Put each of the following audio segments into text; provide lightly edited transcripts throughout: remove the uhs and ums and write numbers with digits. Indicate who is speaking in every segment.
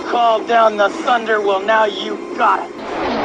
Speaker 1: called down the thunder, well now you got it.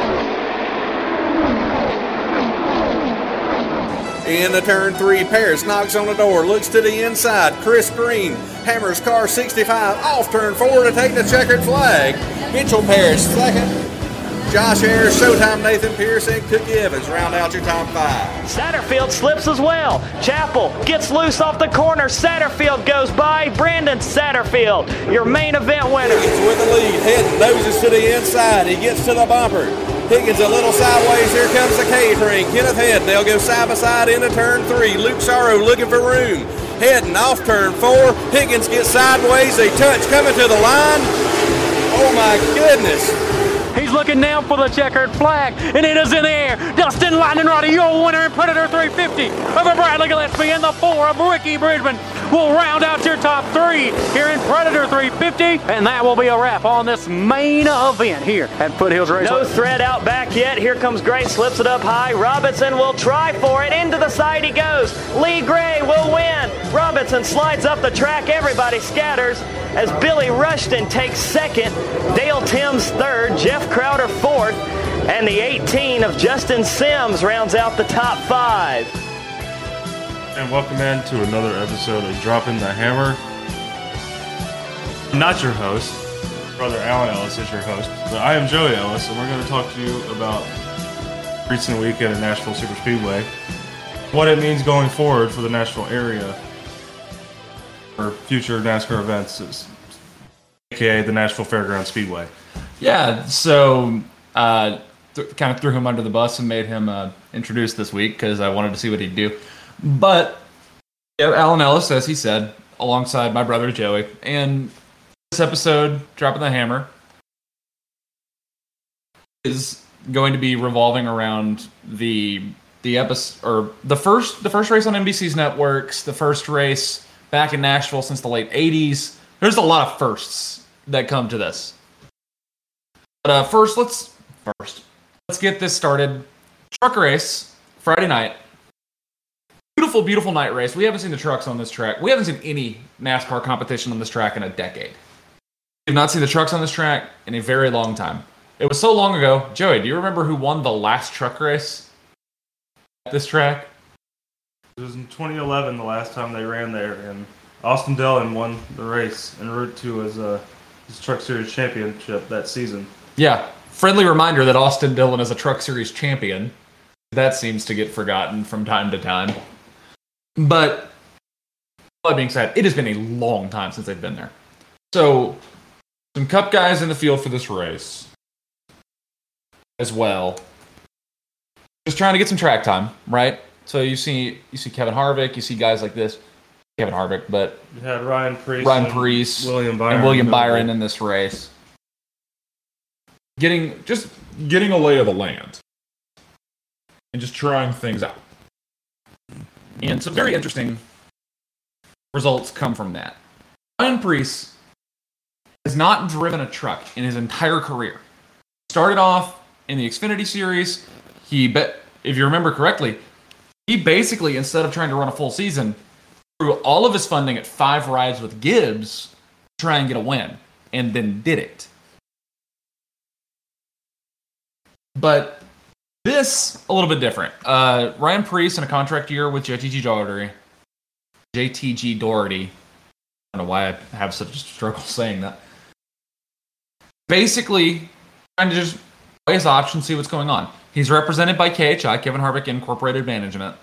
Speaker 2: In the turn 3, Paris knocks on the door, looks to the inside. Chris Green hammers car 65 off turn 4 to take the checkered flag. Mitchell Paris second. Josh Ayers, Showtime, Nathan Pierce, and Cookie Evans round out your top 5.
Speaker 3: Satterfield slips as well. Chappell gets loose off the corner. Satterfield goes by. Brandon Satterfield, your main event winner.
Speaker 2: Higgins with the lead, heading noses to the inside. He gets to the bumper. Higgins a little sideways. Here comes the K-Train. Kenneth Head. They'll go side by side into turn 3. Luke Sorrow looking for room. Heading off turn 4. Higgins gets sideways. They touch coming to the line. Oh my goodness.
Speaker 3: He's looking down for the checkered flag, and it is in the air. Dustin Lightning Roddy, your winner in Predator 350 over Bradley Gillespie, and the 4 of Ricky Bridgman will round out your top 3 here in Predator 350, and that will be a wrap on this main event here at Foothills Raceway. No thread out back yet. Here comes Gray, slips it up high. Robinson will try for it. Into the side he goes. Lee Gray will win. Robinson slides up the track. Everybody scatters as Billy Rushton takes second. Dale Timms third. Jeff Crowder fourth. And the 18 of Justin Sims rounds out the top 5.
Speaker 4: And welcome in to another episode of Dropping the Hammer. I'm not your host. Brother Alan Ellis is your host. But I am Joey Ellis, and we're going to talk to you about recent weekend at Nashville Super Speedway, what it means going forward for the Nashville area for future NASCAR events, aka the Nashville Fairgrounds Speedway.
Speaker 5: Yeah, so kind of threw him under the bus and made him introduce this week because I wanted to see what he'd do. But yeah, Alan Ellis, as he said, alongside my brother Joey, and this episode, Dropping the Hammer, is going to be revolving around the episode, or the first race on NBC's networks, the first race back in Nashville since the late 80s. There's a lot of firsts that come to this. But first, let's get this started. Truck race, Friday night. Beautiful, beautiful night race. We haven't seen the trucks on this track. We haven't seen any NASCAR competition on this track in a decade. We have not seen the trucks on this track in a very long time. It was so long ago. Joey, do you remember who won the last truck race at this track?
Speaker 4: It was in 2011, the last time they ran there, and Austin Dillon won the race en route to his Truck Series championship that season.
Speaker 5: Yeah, friendly reminder that Austin Dillon is a Truck Series champion. That seems to get forgotten from time to time. But, that being said, it has been a long time since they've been there. So, some Cup guys in the field for this race as well. Just trying to get some track time, right? So you see Kevin Harvick, you see guys like this. Kevin Harvick, but
Speaker 4: You had Ryan Preece,
Speaker 5: William Byron in this race. Getting a lay of the land. And just trying things out. And some very interesting results come from that. Ryan Preece has not driven a truck in his entire career. Started off in the Xfinity Series. If you remember correctly, he basically, instead of trying to run a full season, threw all of his funding at 5 rides with Gibbs to try and get a win, and then did it. But this, a little bit different. Ryan Preece in a contract year with JTG Doherty. I don't know why I have such a struggle saying that. Basically, trying to just weigh his options, see what's going on. He's represented by KHI, Kevin Harvick Incorporated Management.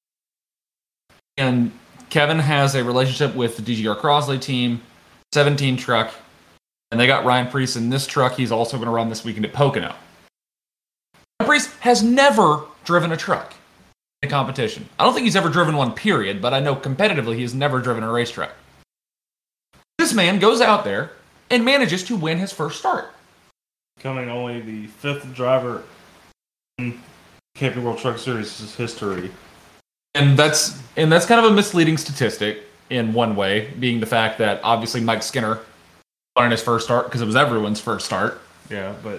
Speaker 5: And Kevin has a relationship with the DGR Crosley team, 17 truck, and they got Ryan Preece in this truck. He's also going to run this weekend at Pocono. Ryan Preece has never driven a truck in a competition. I don't think he's ever driven one, period, but I know competitively he's never driven a race truck. This man goes out there and manages to win his first start.
Speaker 4: Becoming only the 5th driver in Camping World Truck Series history.
Speaker 5: And that's kind of a misleading statistic in one way, being the fact that obviously Mike Skinner won his first start because it was everyone's first start.
Speaker 4: Yeah, but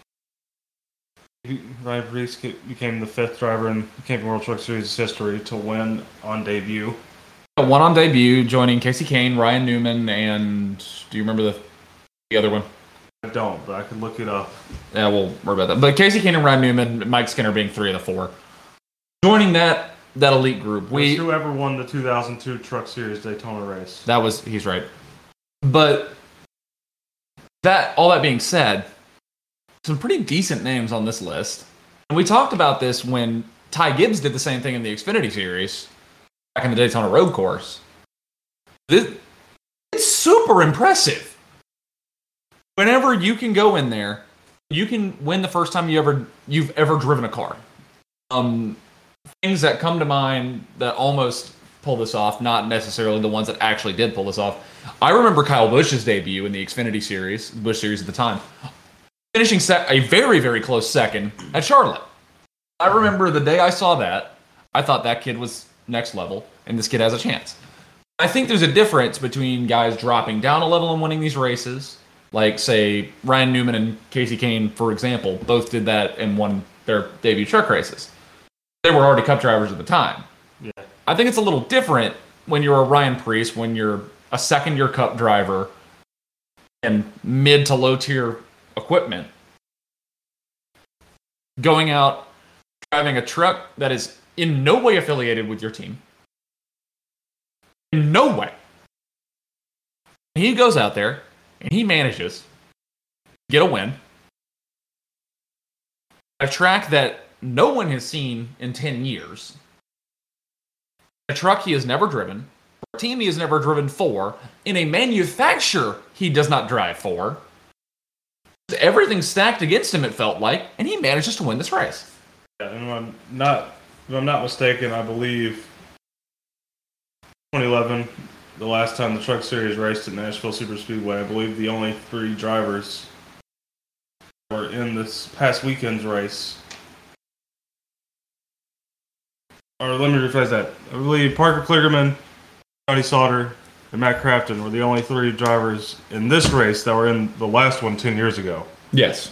Speaker 4: Ryan Preece became the 5th driver in Camping World Truck Series history to win on debut.
Speaker 5: Won on debut, joining Casey Kane, Ryan Newman, and do you remember the other one?
Speaker 4: I don't, but I can look it up.
Speaker 5: Yeah, we'll worry about that. But Casey Kane and Ryan Newman, Mike Skinner being 3 of the 4. Joining that elite group.
Speaker 4: Whoever won the 2002 Truck Series Daytona race.
Speaker 5: He's right. But all that being said, some pretty decent names on this list. And we talked about this when Ty Gibbs did the same thing in the Xfinity Series back in the Daytona Road Course. It's super impressive. Whenever you can go in there, you can win the first time you've ever driven a car. Things that come to mind that almost pull this off, not necessarily the ones that actually did pull this off. I remember Kyle Busch's debut in the Xfinity Series, Busch Series at the time, finishing a very, very close second at Charlotte. I remember the day I saw that, I thought that kid was next level, and this kid has a chance. I think there's a difference between guys dropping down a level and winning these races, like, say, Ryan Newman and Casey Kane, for example, both did that and won their debut truck races. They were already Cup drivers at the time.
Speaker 4: Yeah.
Speaker 5: I think it's a little different when you're a Ryan Preece, when you're a second-year Cup driver and mid to low-tier equipment, going out, driving a truck that is in no way affiliated with your team. In no way. He goes out there, and he manages to get a win. A track that no one has seen in 10 years. A truck he has never driven. A team he has never driven for. In a manufacturer he does not drive for. Everything's stacked against him, it felt like, and he manages to win this race.
Speaker 4: Yeah, and if I'm not mistaken, I believe 2011, the last time the Truck Series raced at Nashville Superspeedway, I believe the only 3 drivers were in this past weekend's race. Or let me rephrase that. I believe Parker Kligerman, Johnny Sauter, and Matt Crafton were the only 3 drivers in this race that were in the last one 10 years ago.
Speaker 5: Yes.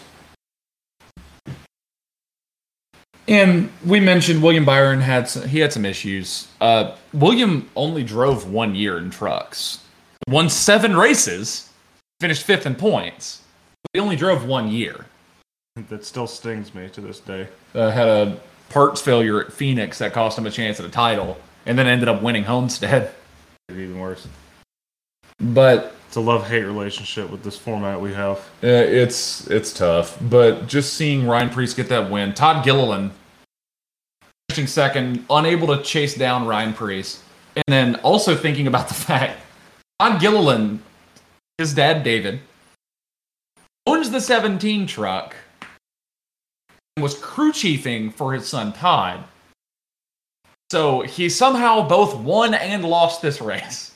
Speaker 5: And we mentioned William Byron had some issues. William only drove 1 year in trucks. Won 7 races, finished 5th in points. But he only drove 1 year.
Speaker 4: That still stings me to this day.
Speaker 5: Had a parts failure at Phoenix that cost him a chance at a title, and then ended up winning Homestead.
Speaker 4: Even worse.
Speaker 5: But
Speaker 4: it's a love-hate relationship with this format we have.
Speaker 5: It's tough. But just seeing Ryan Preece get that win, Todd Gilliland finishing second, unable to chase down Ryan Preece, and then also thinking about the fact Todd Gilliland, his dad David, owns the 17 truck and was crew chiefing for his son Todd. So he somehow both won and lost this race.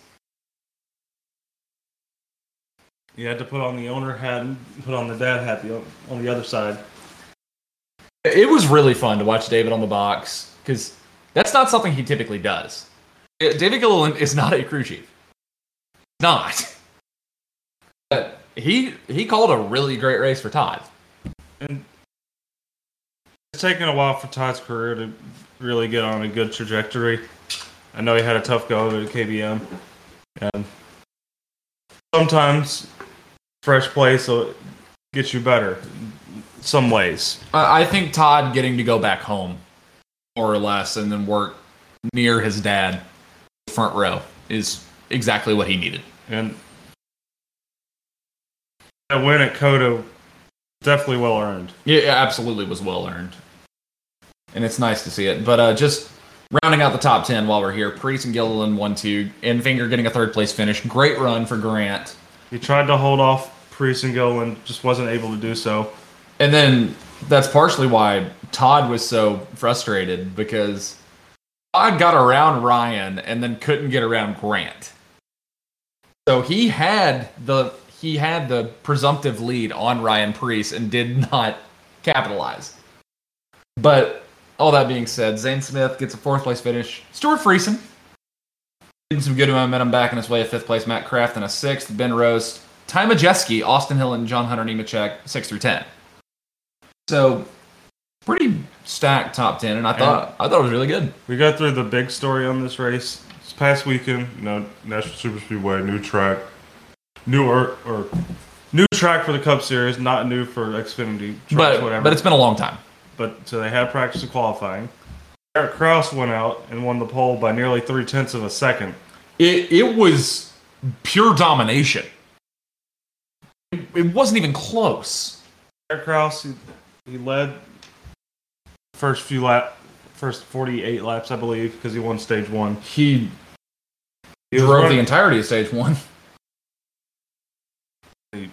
Speaker 4: You had to put on the owner hat and put on the dad hat on the other side.
Speaker 5: It was really fun to watch David on the box, because that's not something he typically does. David Gilliland is not a crew chief. Not. But he called a really great race for Todd.
Speaker 4: And it's taken a while for Todd's career to really get on a good trajectory. I know he had a tough go of it at KBM. And sometimes fresh place will get you better some ways.
Speaker 5: I think Todd getting to go back home, more or less, and then work near his dad, front row, is exactly what he needed.
Speaker 4: And that win at COTA, definitely well earned.
Speaker 5: Yeah, it absolutely was well earned. And it's nice to see it. But just rounding out the top 10 while we're here, Preece and Gilliland 1-2, Enfinger getting a 3rd place finish. Great run for Grant.
Speaker 4: He tried to hold off Preece and Gilliland, just wasn't able to do so.
Speaker 5: And then that's partially why Todd was so frustrated, because Todd got around Ryan and then couldn't get around Grant. So he had the presumptive lead on Ryan Preece and did not capitalize. But all that being said, Zane Smith gets a 4th place finish. Stuart Friesen getting some good momentum back in his way at 5th place. Matt Crafton a 6th. Ben Rose, Ty Majeski, Austin Hill, and John Hunter Nemechek 6 through 10. So pretty stacked top 10, and I thought it was really good.
Speaker 4: We got through the big story on this race. This past weekend, National Superspeedway, new track, new new track for the Cup Series, not new for Xfinity tracks, whatever.
Speaker 5: But it's been a long time.
Speaker 4: But so they had practice of qualifying. Eric Kraus went out and won the pole by nearly 0.3 of a second.
Speaker 5: It was pure domination. It wasn't even close.
Speaker 4: Eric Kraus, he led first 48 laps, I believe, because he won stage 1.
Speaker 5: He drove the entirety of stage 1.
Speaker 4: He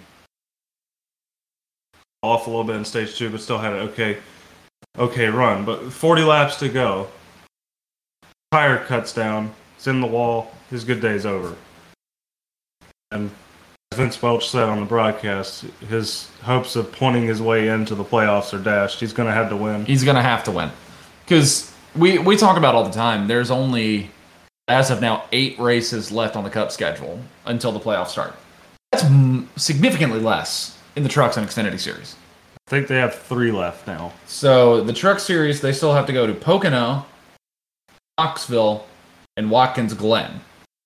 Speaker 4: off a little bit in stage 2, but still had an okay run. But 40 laps to go. Tire cuts down. It's in the wall. His good day's over. And as Vince Welch said on the broadcast, his hopes of pointing his way into the playoffs are dashed. He's going to have to win.
Speaker 5: He's going to have to win. Because we talk about all the time, there's only, as of now, 8 races left on the Cup schedule until the playoffs start. That's significantly less in the Trucks and Xfinity Series.
Speaker 4: I think they have 3 left now.
Speaker 5: So the Truck Series, they still have to go to Pocono, Knoxville, and Watkins Glen.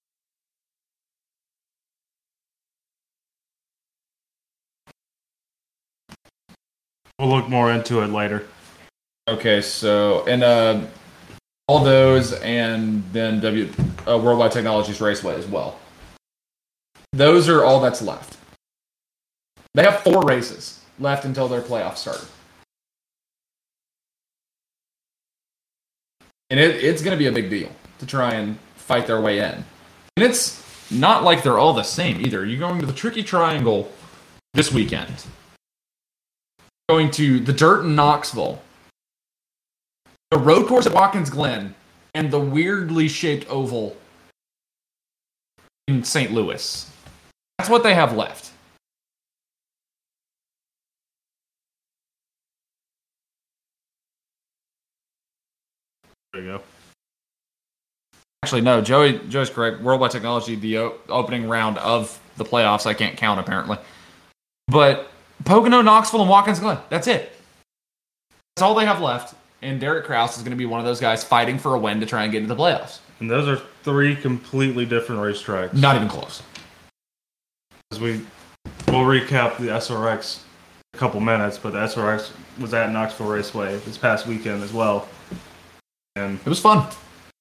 Speaker 4: We'll look more into it later.
Speaker 5: Okay, so and all those, and then Worldwide Technologies Raceway as well. Those are all that's left. They have 4 races left until their playoffs start, and it's going to be a big deal to try and fight their way in. And it's not like they're all the same either. You're going to the Tricky Triangle this weekend. Going to the Dirt in Knoxville, the road course at Watkins Glen, and the weirdly shaped oval in St. Louis. That's what they have left.
Speaker 4: There you go.
Speaker 5: Actually, no, Joey's correct. Worldwide Technology, the opening round of the playoffs, I can't count apparently. But Pocono, Knoxville, and Watkins Glen. That's it. That's all they have left. And Derek Kraus is going to be one of those guys fighting for a win to try and get into the playoffs.
Speaker 4: And those are 3 completely different racetracks.
Speaker 5: Not even close.
Speaker 4: As we'll recap the SRX in a couple minutes, but the SRX was at Knoxville Raceway this past weekend as well. And
Speaker 5: it was fun.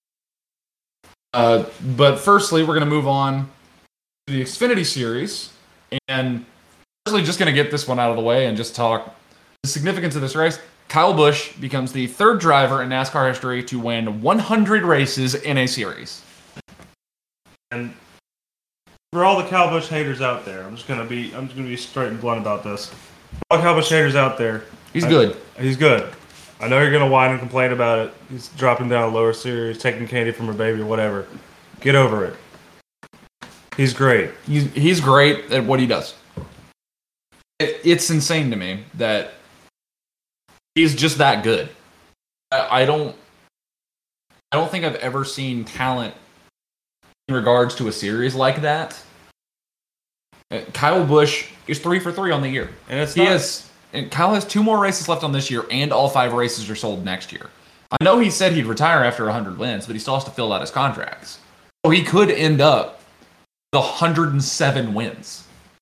Speaker 5: But firstly, we're going to move on to the Xfinity Series. And firstly, just going to get this one out of the way and just talk the significance of this race. Kyle Busch becomes the 3rd driver in NASCAR history to win 100 races in a series.
Speaker 4: And for all the Kyle Busch haters out there, I'm just gonna be straight and blunt about this. All the Kyle Busch haters out there,
Speaker 5: he's good.
Speaker 4: He's good. I know you're gonna whine and complain about it. He's dropping down a lower series, taking candy from her baby, or whatever. Get over it. He's great.
Speaker 5: He's great at what he does. It's insane to me that he's just that good. I don't think I've ever seen talent in regards to a series like that. Kyle Busch is 3 for 3 on the year. And Kyle has 2 more races left on this year, and all 5 races are sold next year. I know he said he'd retire after 100 wins, but he still has to fill out his contracts. So he could end up with 107 wins.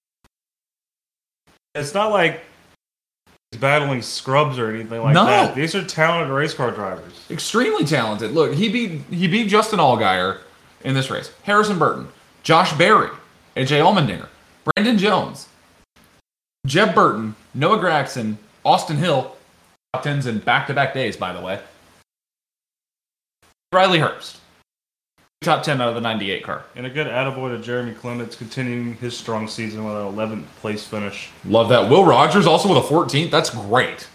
Speaker 4: It's not like he's battling scrubs or anything like that. These are talented race car drivers.
Speaker 5: Extremely talented. Look, he beat Justin Allgaier in this race. Harrison Burton, Josh Berry, AJ Allmendinger, Brandon Jones, Jeb Burton, Noah Gragson, Austin Hill, top 10s in back-to-back days, by the way. Riley Herbst, top 10 out of the 98 car.
Speaker 4: And a good attaboy to Jeremy Clements, continuing his strong season with an 11th place finish.
Speaker 5: Love that. Will Rogers also with a 14th. That's great.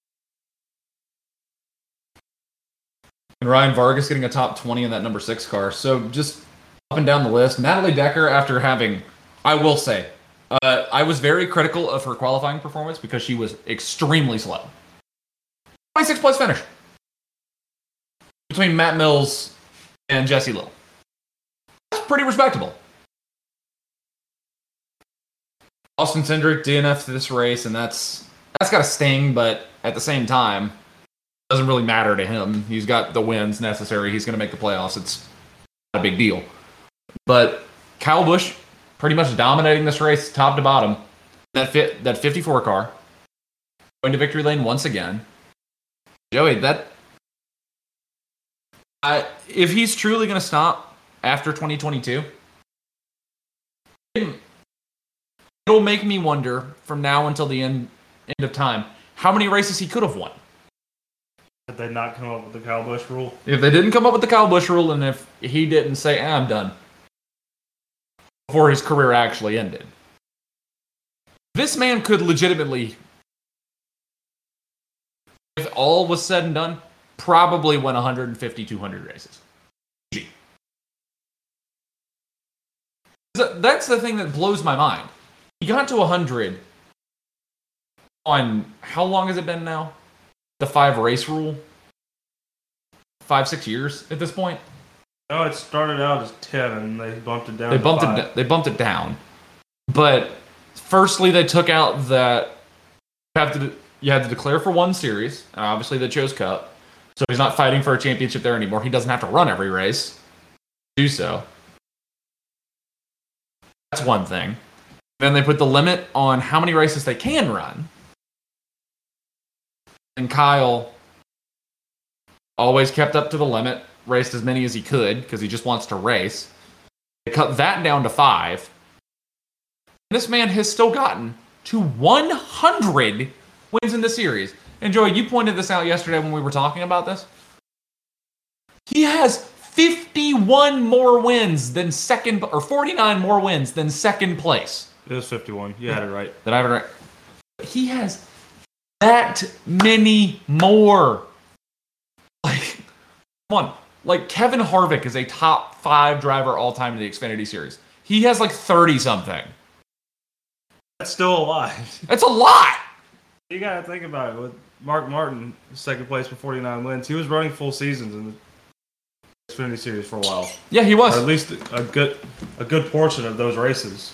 Speaker 5: And Ryan Vargas getting a top 20 in that number 6 car. So just up and down the list. Natalie Decker, after having, I will say, I was very critical of her qualifying performance because she was extremely slow. 26th place finish. Between Matt Mills and Jesse Little. That's pretty respectable. Austin Cindric DNF to this race, and that's got a sting, but at the same time, it doesn't really matter to him. He's got the wins necessary. He's going to make the playoffs. It's not a big deal. But Kyle Busch pretty much dominating this race top to bottom. That 54 car going to victory lane once again. Joey, if he's truly going to stop after 2022, it'll make me wonder from now until the end of time how many races he could have won.
Speaker 4: Did they not come up with the Kyle Busch rule?
Speaker 5: If they didn't come up with the Kyle Busch rule, and if he didn't say, I'm done, before his career actually ended. This man could legitimately, if all was said and done, probably win 150, 200 races. Easy. That's the thing that blows my mind. He got to 100 on, how long has it been now? The 5 race rule? 5-6 years at this point?
Speaker 4: No, it started out as 10 and they bumped it down
Speaker 5: They bumped it down. But firstly, they took out that you had to declare for one series. Obviously, they chose Cup. So he's not fighting for a championship there anymore. He doesn't have to run every race to do so. That's one thing. Then they put the limit on how many races they can run. And Kyle always kept up to the limit, raced as many as he could because he just wants to race. They cut that down to 5. This man has still gotten to 100 wins in the series. And Joey, you pointed this out yesterday when we were talking about this. He has 51 more wins than second, or 49 more wins than second place.
Speaker 4: It was 51. You had it right.
Speaker 5: Did I have it right? He has that many more. Like, come on. Like, Kevin Harvick is a top 5 driver all time in the Xfinity Series. He has like 30 something.
Speaker 4: That's still a lot.
Speaker 5: That's a lot.
Speaker 4: You gotta think about it. With Mark Martin, second place with 49 wins, he was running full seasons in the Xfinity Series for a while.
Speaker 5: Yeah, he was.
Speaker 4: Or at least a good portion of those races.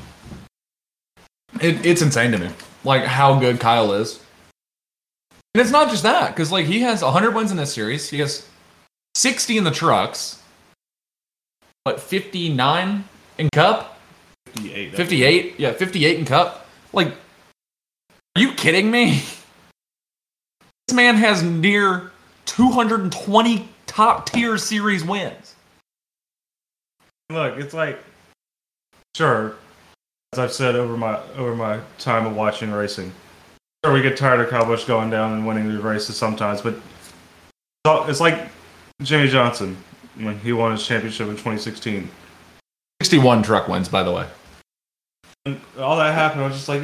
Speaker 5: It's insane to me, like how good Kyle is. And it's not just that, because like he has 100 wins in this series. He has 60 in the trucks. What, 59 in Cup?
Speaker 4: 58.
Speaker 5: 58? Yeah, 58 in Cup. Like, are you kidding me? This man has near 220 top-tier series wins.
Speaker 4: Look, it's like, sure, as I've said over my time of watching racing, sure, we get tired of Kyle Busch going down and winning these races sometimes, but it's like Jimmie Johnson when he won his championship in 2016.
Speaker 5: 61 truck wins, by the way.
Speaker 4: And all that happened, I was just like,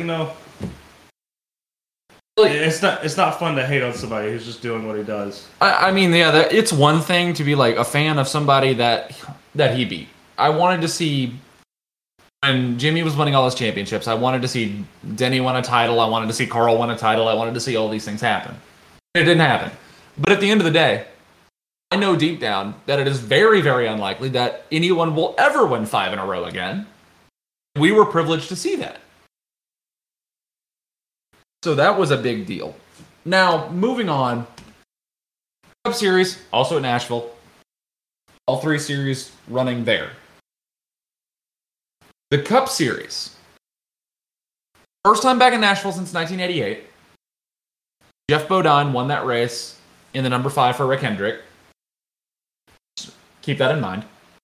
Speaker 4: it's not fun to hate on somebody who's just doing what he does.
Speaker 5: I mean, yeah, it's one thing to be like a fan of somebody that he beat. I wanted to see, when Jimmy was winning all his championships, I wanted to see Denny win a title, I wanted to see Carl win a title, I wanted to see all these things happen. It didn't happen. But at the end of the day, I know deep down that it is very, very unlikely that anyone will ever win 5 in a row again. We were privileged to see that. So that was a big deal. Now, moving on. Cup Series, also at Nashville. All 3 series running there. The Cup Series. First time back in Nashville since 1988. Jeff Bodine won that race in the number 5 for Rick Hendrick. Keep that in mind.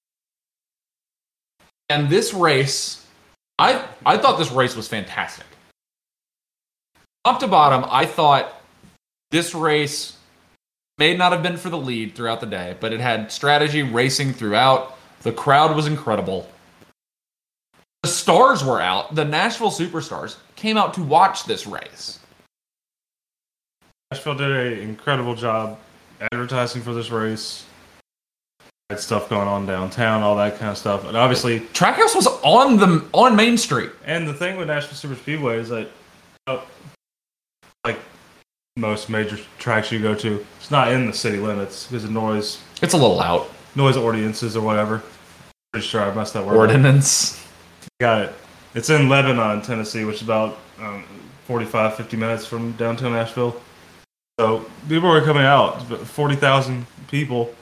Speaker 5: And this race, I thought this race was fantastic. Top to bottom, I thought this race may not have been for the lead throughout the day, but it had strategy racing throughout. The crowd was incredible. The stars were out. The Nashville Superstars came out to watch this race.
Speaker 4: Nashville did an incredible job advertising for this race. Had stuff going on downtown, all that kind of stuff. And obviously,
Speaker 5: Trackhouse was on Main Street.
Speaker 4: And the thing with Nashville Super Speedway is that, like most major tracks you go to, it's not in the city limits because of noise.
Speaker 5: It's a little out.
Speaker 4: Noise ordinances or whatever. Pretty sure I messed that word up.
Speaker 5: Ordinance.
Speaker 4: Got it. It's in Lebanon, Tennessee, which is about 45, 50 minutes from downtown Nashville. So people were coming out. 40,000 people.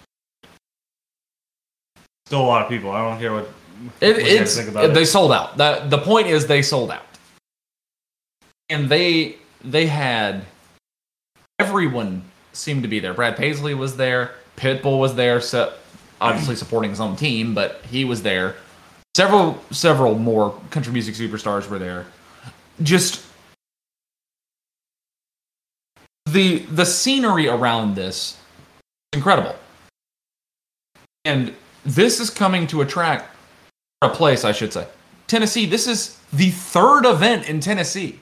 Speaker 4: Still a lot of people. I don't care what you guys think about it.
Speaker 5: They sold out. The point is they sold out. And they had everyone seemed to be there. Brad Paisley was there. Pitbull was there. So obviously supporting his own team, but he was there. Several more country music superstars were there. Just the scenery around this is incredible. And this is coming to a place, I should say. Tennessee, this is the third event in Tennessee.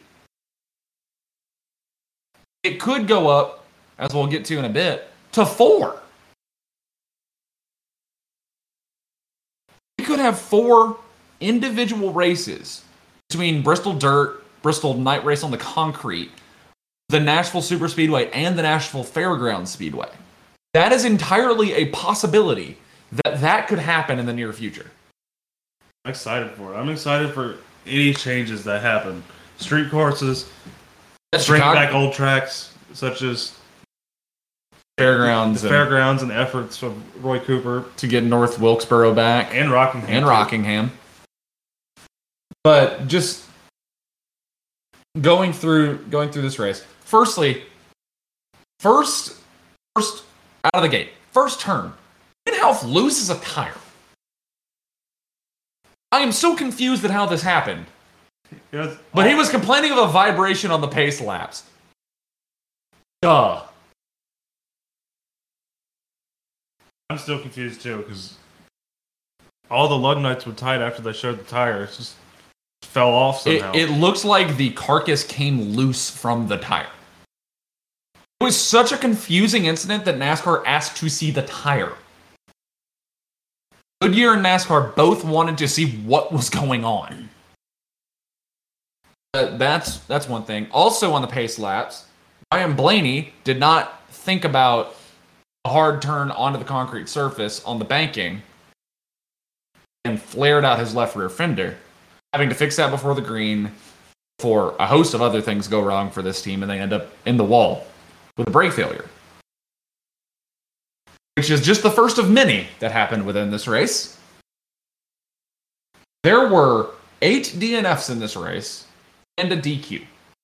Speaker 5: It could go up, as we'll get to in a bit, to 4. We could have 4 individual races between Bristol Dirt, Bristol Night Race on the Concrete, the Nashville Superspeedway, and the Nashville Fairgrounds Speedway. That is entirely a possibility that could happen in the near future.
Speaker 4: I'm excited for it. I'm excited for any changes that happen. Street courses, bring back old tracks, such as
Speaker 5: fairgrounds
Speaker 4: and efforts of Roy Cooper
Speaker 5: to get North Wilkesboro back
Speaker 4: and Rockingham.
Speaker 5: But just going through this race. First out of the gate, first turn, Inhofe loses a tire. I am so confused at how this happened. But he was complaining of a vibration on the pace laps. Duh.
Speaker 4: I'm still confused too, because all the lug nuts were tight after they showed the tires. Just fell off somehow.
Speaker 5: It looks like the carcass came loose from the tire. It was such a confusing incident that NASCAR asked to see the tire. Goodyear and NASCAR both wanted to see what was going on. That's one thing. Also on the pace laps, Ryan Blaney did not think about a hard turn onto the concrete surface on the banking and flared out his left rear fender, having to fix that before the green for a host of other things go wrong for this team, and they end up in the wall with a brake failure. Which is just the first of many that happened within this race. There were 8 DNFs in this race and a DQ.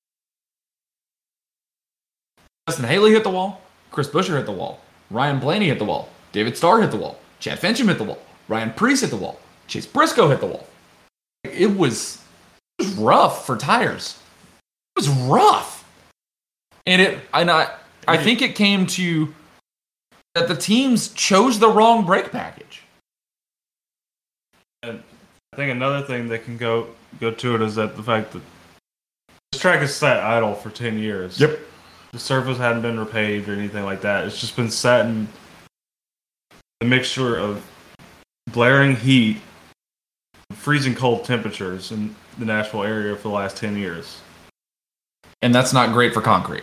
Speaker 5: Justin Haley hit the wall. Chris Buescher hit the wall. Ryan Blaney hit the wall. David Starr hit the wall. Chad Fincham hit the wall. Ryan Preece hit the wall. Chase Briscoe hit the wall. It was rough for tires. It was rough. And I think it came to that the teams chose the wrong brake package.
Speaker 4: And I think another thing that can go to it is that the fact that this track is sat idle for 10 years.
Speaker 5: Yep.
Speaker 4: The surface hadn't been repaved or anything like that. It's just been sat in the mixture of blaring heat, freezing cold temperatures in the Nashville area for the last 10 years.
Speaker 5: And that's not great for concrete.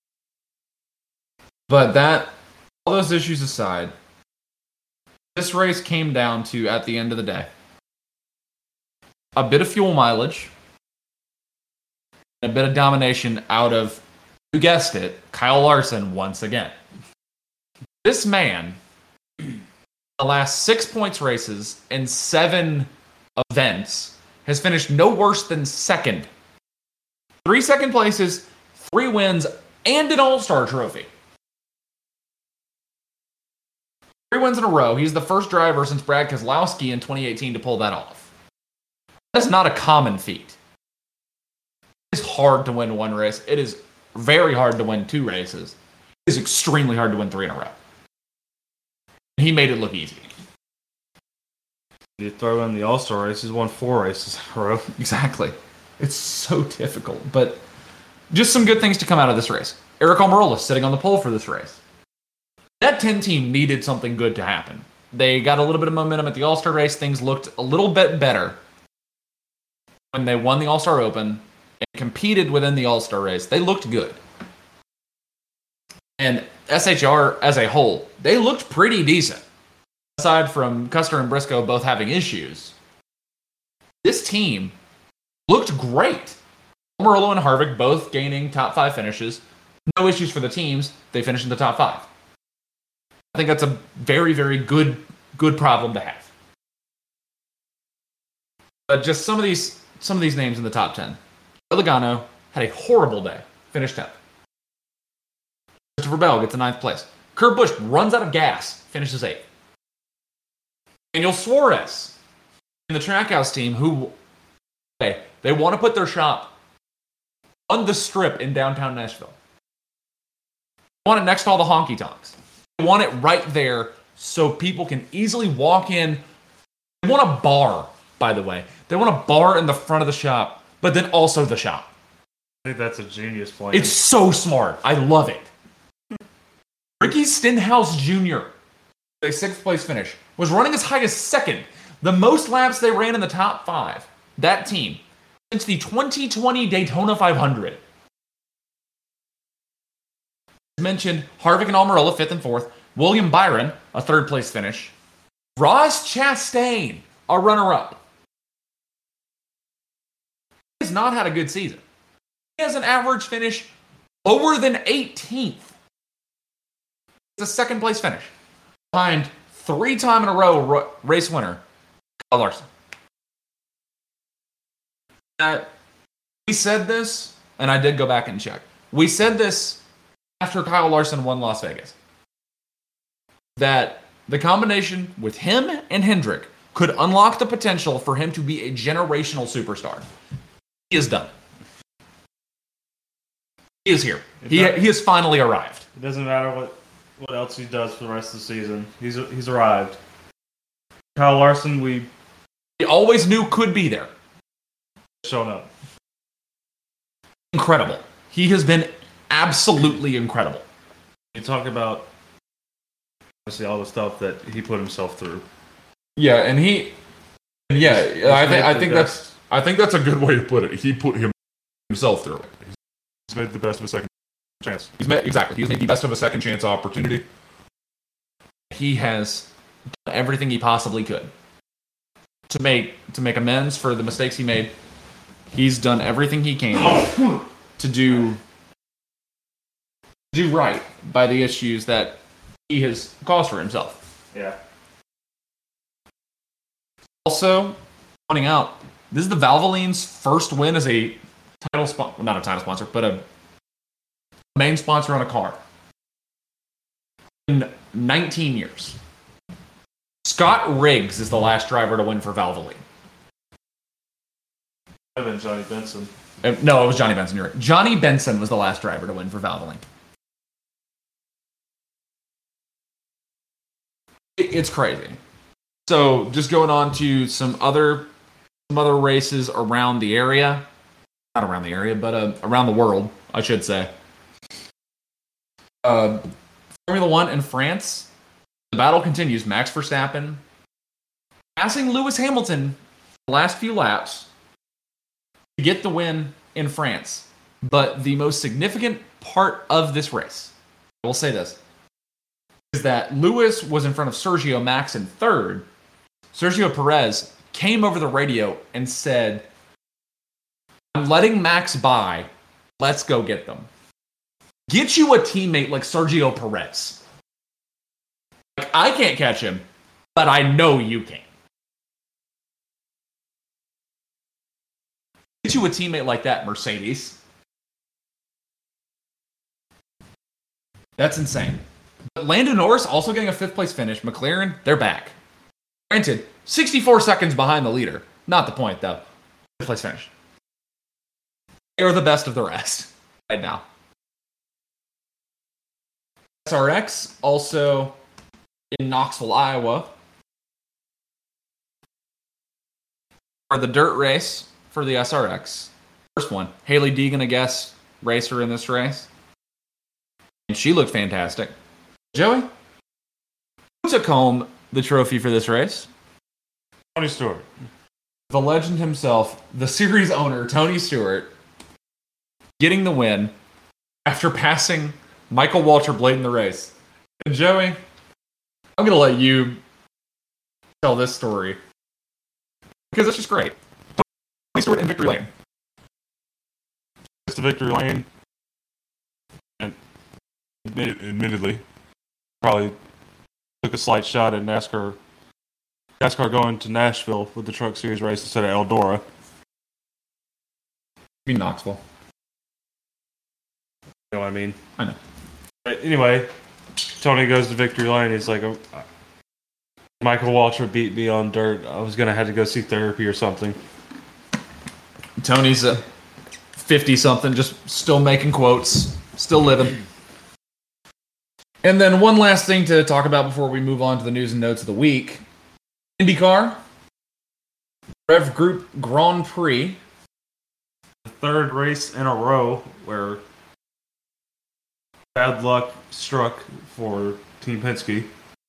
Speaker 5: But all those issues aside, this race came down to, at the end of the day, a bit of fuel mileage, and a bit of domination out of, you guessed it, Kyle Larson once again. This man, the last 6 points races and 7 events, has finished no worse than second. 3 second places, 3 wins, and an All-Star trophy. 3 wins in a row. He's the first driver since Brad Keselowski in 2018 to pull that off. That's not a common feat. It's hard to win 1 race. It is very hard to win 2 races. It is extremely hard to win 3 in a row. He made it look easy.
Speaker 4: You throw in the All-Star race, he's won 4 races in a row.
Speaker 5: Exactly. It's so difficult. But just some good things to come out of this race. Eric Almirola sitting on the pole for this race. That 10 team needed something good to happen. They got a little bit of momentum at the All-Star race. Things looked a little bit better when they won the All-Star Open and competed within the All-Star race. They looked good. And SHR as a whole, they looked pretty decent. Aside from Custer and Briscoe both having issues, this team looked great. Almirola and Harvick both gaining top 5 finishes. No issues for the teams. They finished in the top 5. I think that's a very, very good problem to have. But just some of these names in the top 10. Joey Logano, had a horrible day, finished 10th. Christopher Bell gets a 9th place. Kurt Busch runs out of gas, finishes 8th. Daniel Suarez in the Trackhouse team, who they want to put their shop on the strip in downtown Nashville. They want it next to all the honky tonks. They want it right there so people can easily walk in. They want a bar, by the way. They want a bar in the front of the shop, but then also the shop.
Speaker 4: I think that's a genius plan.
Speaker 5: It's so smart. I love it. Ricky Stenhouse Jr., a 6th place finish, was running as high as 2nd. The most laps they ran in the top 5, that team, since the 2020 Daytona 500. As mentioned, Harvick and Almirola, 5th and 4th. William Byron, a 3rd place finish. Ross Chastain, a runner-up. He has not had a good season. He has an average finish lower than 18th. It's a 2nd place finish. Behind 3-time in a row race winner, Kyle Larson. We said this, and I did go back and check. We said this after Kyle Larson won Las Vegas. That the combination with him and Hendrick could unlock the potential for him to be a generational superstar. He is done. He is here. He has finally arrived.
Speaker 4: It doesn't matter what else he does for the rest of the season. He's arrived. Kyle Larson, we
Speaker 5: always knew could be there.
Speaker 4: Shown up.
Speaker 5: Incredible. He has been absolutely incredible.
Speaker 4: You talk about obviously all the stuff that he put himself through.
Speaker 5: Yeah, I think that's a good way to put it. He put himself through it.
Speaker 4: He's made the best of a second chance.
Speaker 5: He's made the best of a second chance opportunity. He has done everything he possibly could to make amends for the mistakes he made. He's done everything he can to do right by the issues that he has caused for himself.
Speaker 4: Yeah.
Speaker 5: Also, pointing out, this is the Valvoline's first win as a title sponsor, not a title sponsor, but a main sponsor on a car in 19 years. Scott Riggs is the last driver to win for Valvoline.
Speaker 4: I've been Johnny Benson.
Speaker 5: No, it was Johnny Benson. You're right. Johnny Benson was the last driver to win for Valvoline. It's crazy. So, just going on to some other races around the area. Not around the area, but around the world, I should say. Formula One in France, the battle continues. Max Verstappen passing Lewis Hamilton the last few laps to get the win in France. But the most significant part of this race, I will say this, is that Lewis was in front of Sergio Max in 3rd. Sergio Perez came over the radio and said, "I'm letting Max by. Let's go get them." Get you a teammate like Sergio Perez. Like, I can't catch him, but I know you can. Get you a teammate like that, Mercedes. That's insane. But Lando Norris also getting a 5th place finish. McLaren, they're back. Granted, 64 seconds behind the leader. Not the point, though. 5th place finish. They are the best of the rest right now. SRX also in Knoxville, Iowa, for the dirt race for the SRX. First one, Haley Deegan, a guest racer in this race. And she looked fantastic. Joey, who took home the trophy for this race?
Speaker 4: Tony Stewart.
Speaker 5: The legend himself, the series owner, Tony Stewart, getting the win after passing Michael Waltrip late in the race. And Joey, I'm going to let you tell this story because it's just great. Tony Stewart in victory lane.
Speaker 4: It's the victory lane. And admittedly, probably took a slight shot at NASCAR going to Nashville with the Truck Series race instead of Eldora.
Speaker 5: Be Knoxville.
Speaker 4: know what I mean?
Speaker 5: I know.
Speaker 4: But anyway, Tony goes to victory lane. He's like, Michael Waltrip beat me on dirt. I was going to have to go see therapy or something.
Speaker 5: Tony's a 50-something, just still making quotes, still living. And then one last thing to talk about before we move on to the news and notes of the week. IndyCar, Rev Group Grand Prix.
Speaker 4: The third race in a row where bad luck struck for Team Penske.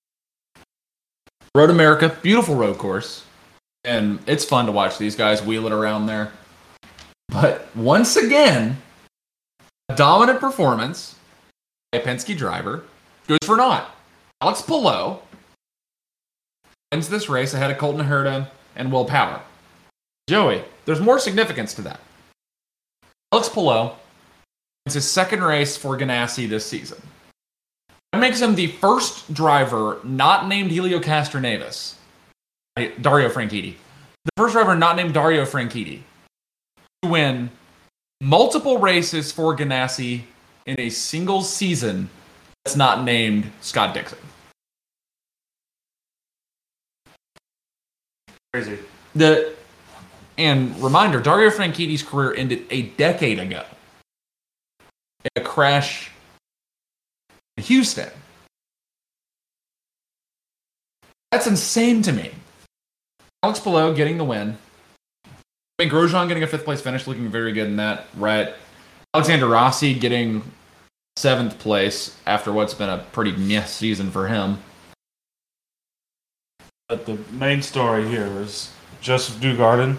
Speaker 5: Road America, beautiful road course. And it's fun to watch these guys wheel it around there. But once again, a dominant performance by a Penske driver goes for naught. Alex Palou wins this race ahead of Colton Herta and Will Power. Joey, there's more significance to that. Alex Palou wins his second race for Ganassi this season. That makes him the first driver not named Helio Castroneves. Dario Franchitti. The first driver not named Dario Franchitti to win multiple races for Ganassi in a single season that's not named Scott Dixon.
Speaker 4: Crazy.
Speaker 5: And reminder, Dario Franchitti's career ended a decade ago in a crash in Houston. That's insane to me. Alex Palou getting the win. I mean, Grosjean getting a 5th place finish, looking very good in that, right? Alexander Rossi getting 7th place after what's been a pretty meh season for him.
Speaker 4: But the main story here is Joseph Newgarden.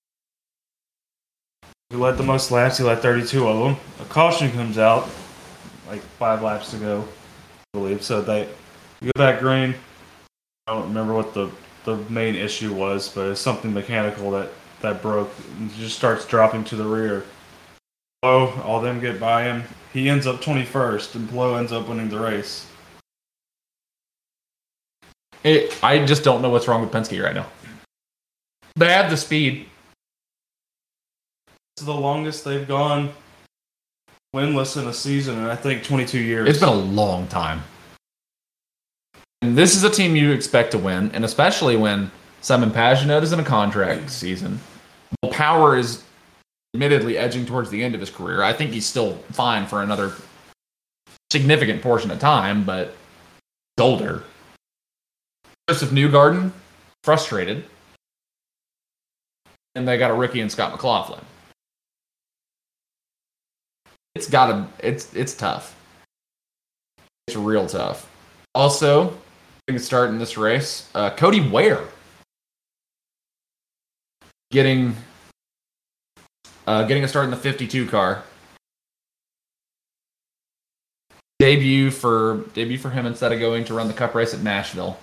Speaker 4: He led the most laps. He led 32 of them. A caution comes out like 5 laps to go, I believe. So they go back green. I don't remember what the main issue was, but it's something mechanical that broke. And he just starts dropping to the rear. Palou, all them get by him. He ends up 21st, and Palou ends up winning the race.
Speaker 5: I just don't know what's wrong with Penske right now. They have the speed.
Speaker 4: It's the longest they've gone winless in a season in, I think, 22 years.
Speaker 5: It's been a long time. And this is a team you expect to win, and especially when Simon Pagenaud is in a contract season. Will Power is admittedly edging towards the end of his career. I think he's still fine for another significant portion of time, but he's older. Joseph Newgarden, frustrated. And they got a rookie in Scott McLaughlin. It's tough. It's real tough. Also, getting a start in this race, Cody Ware getting a start in the 52 car. Debut for him instead of going to run the Cup race at Nashville.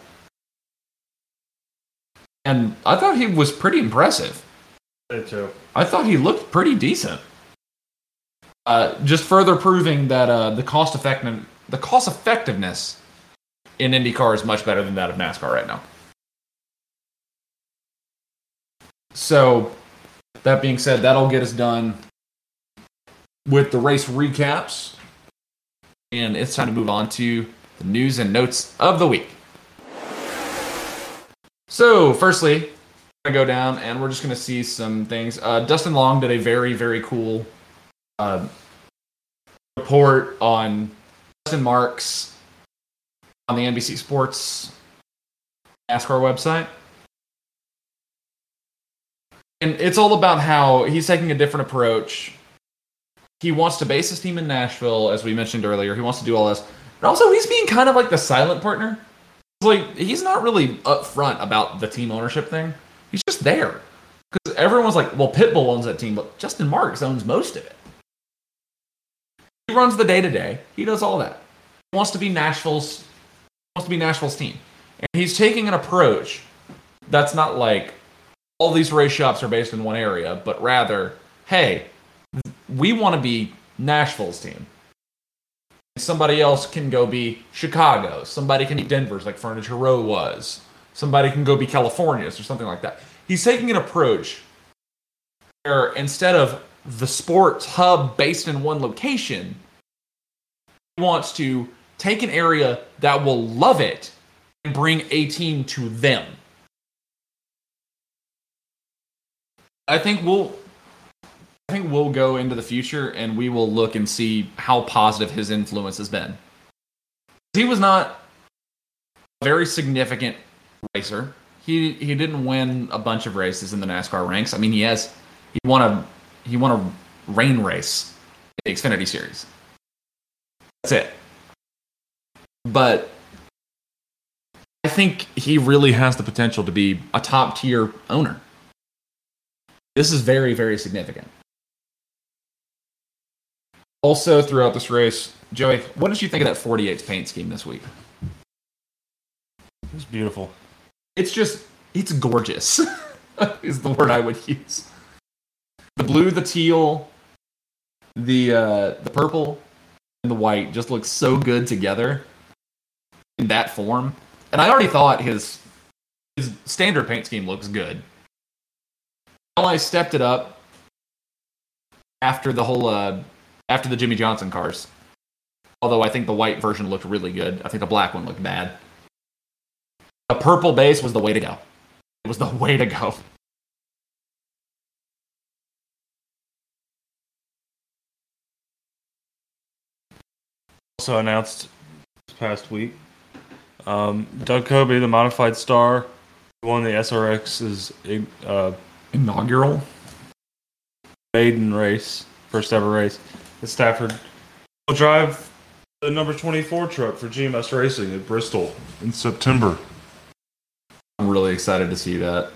Speaker 5: And I thought he was pretty impressive.
Speaker 4: Me too.
Speaker 5: I thought he looked pretty decent. Just further proving that the cost effectiveness in IndyCar is much better than that of NASCAR right now. So, that being said, that'll get us done with the race recaps. And it's time to move on to the news and notes of the week. So, firstly, I'm going to go down and we're just going to see some things. Dustin Long did a very, very cool report on Justin Marks on the NBC Sports NASCAR website. And it's all about how he's taking a different approach. He wants to base his team in Nashville, as we mentioned earlier. He wants to do all this. And also, he's being kind of like the silent partner. Like, he's not really upfront about the team ownership thing. He's just there. Because everyone's like, well, Pitbull owns that team, but Justin Marks owns most of it. He runs the day-to-day. He does all that. He wants to be Nashville's team. And he's taking an approach that's not like all these race shops are based in one area, but rather, hey, we want to be Nashville's team. Somebody else can go be Chicago. Somebody can be Denver's, like Furniture Row was. Somebody can go be California's or something like that. He's taking an approach where instead of the sports hub based in one location, He wants to take an area that will love it and bring a team to them. I think we'll go into the future and we will look and see how positive his influence has been. He was not a very significant racer. He didn't win a bunch of races in the NASCAR ranks. I mean, he won a rain race in the Xfinity Series. That's it. But I think he really has the potential to be a top tier owner. This is very, very significant. Also, throughout this race, Joey, what did you think of that 48's paint scheme this week?
Speaker 4: It's beautiful.
Speaker 5: It's gorgeous, is the word I would use. The blue, the teal, the purple, and the white just look so good together in that form. And I already thought his standard paint scheme looks good. I stepped it up after the Jimmy Johnson cars. Although I think the white version looked really good. I think the black one looked bad. The purple base was the way to go. It was the way to go.
Speaker 4: Also announced this past week, Doug Coby, the modified star, won the SRX's
Speaker 5: Inaugural
Speaker 4: maiden race, first ever race at Stafford. Will drive the number 24 truck for GMS Racing at Bristol in September.
Speaker 5: I'm really excited to see that.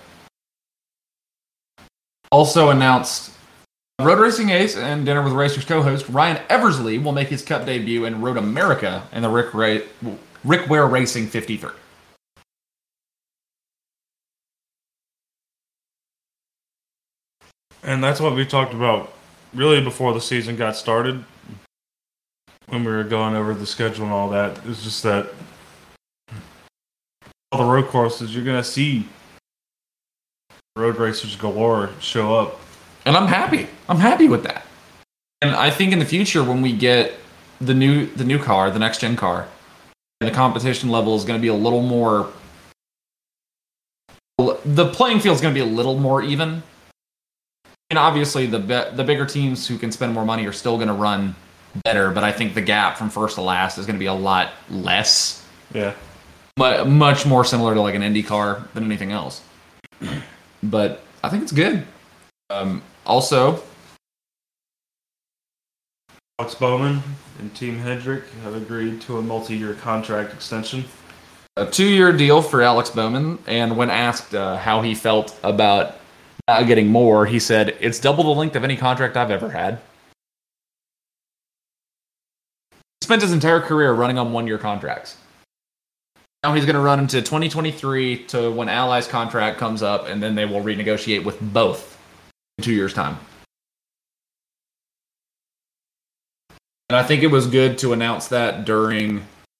Speaker 5: Also announced, Road Racing Ace and Dinner with Racers co-host Ryan Eversley will make his Cup debut in Road America in the Rick Ware Racing 53.
Speaker 4: And that's what we talked about really before the season got started, when we were going over the schedule and all that. It's just that all the road courses, you're going to see road racers galore show up.
Speaker 5: And I'm happy. I'm happy with that. And I think in the future, when we get the new car, the next gen car, and the competition level is going to be a little more, the playing field is going to be a little more even. And obviously, the bigger teams who can spend more money are still going to run better, but I think the gap from first to last is going to be a lot less.
Speaker 4: Yeah.
Speaker 5: But much more similar to like an Indy car than anything else. But I think it's good. Also,
Speaker 4: Alex Bowman and Team Hendrick have agreed to a multi-year contract extension.
Speaker 5: A 2-year deal for Alex Bowman, and when asked how he felt about not getting more, he said, "It's double the length of any contract I've ever had." He spent his entire career running on 1-year contracts. Now he's going to run into 2023 to when Ally's contract comes up, and then they will renegotiate with both in 2 years' time. And I think it was good to announce that during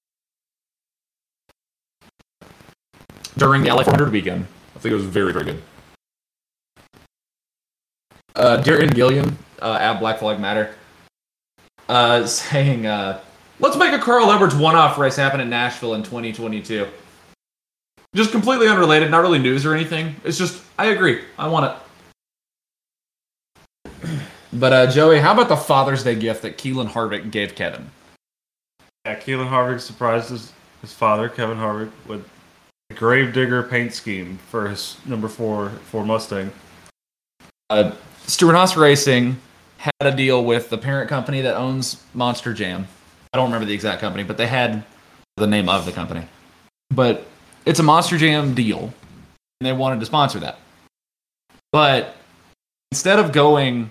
Speaker 5: the LA 400 weekend. I think it was very, very good. Darren Gilliam at Black Flag Matter saying, let's make a Carl Edwards one-off race happen in Nashville in 2022. Just completely unrelated, not really news or anything. It's just, I agree. I want it. But Joey, how about the Father's Day gift that Keelan Harvick gave Kevin?
Speaker 4: Yeah, Keelan Harvick surprised his father, Kevin Harvick, with a Gravedigger paint scheme for his number 4 Mustang.
Speaker 5: Stewart-Haas Racing had a deal with the parent company that owns Monster Jam. I don't remember the exact company, but they had the name of the company. But it's a Monster Jam deal, and they wanted to sponsor that. But instead of going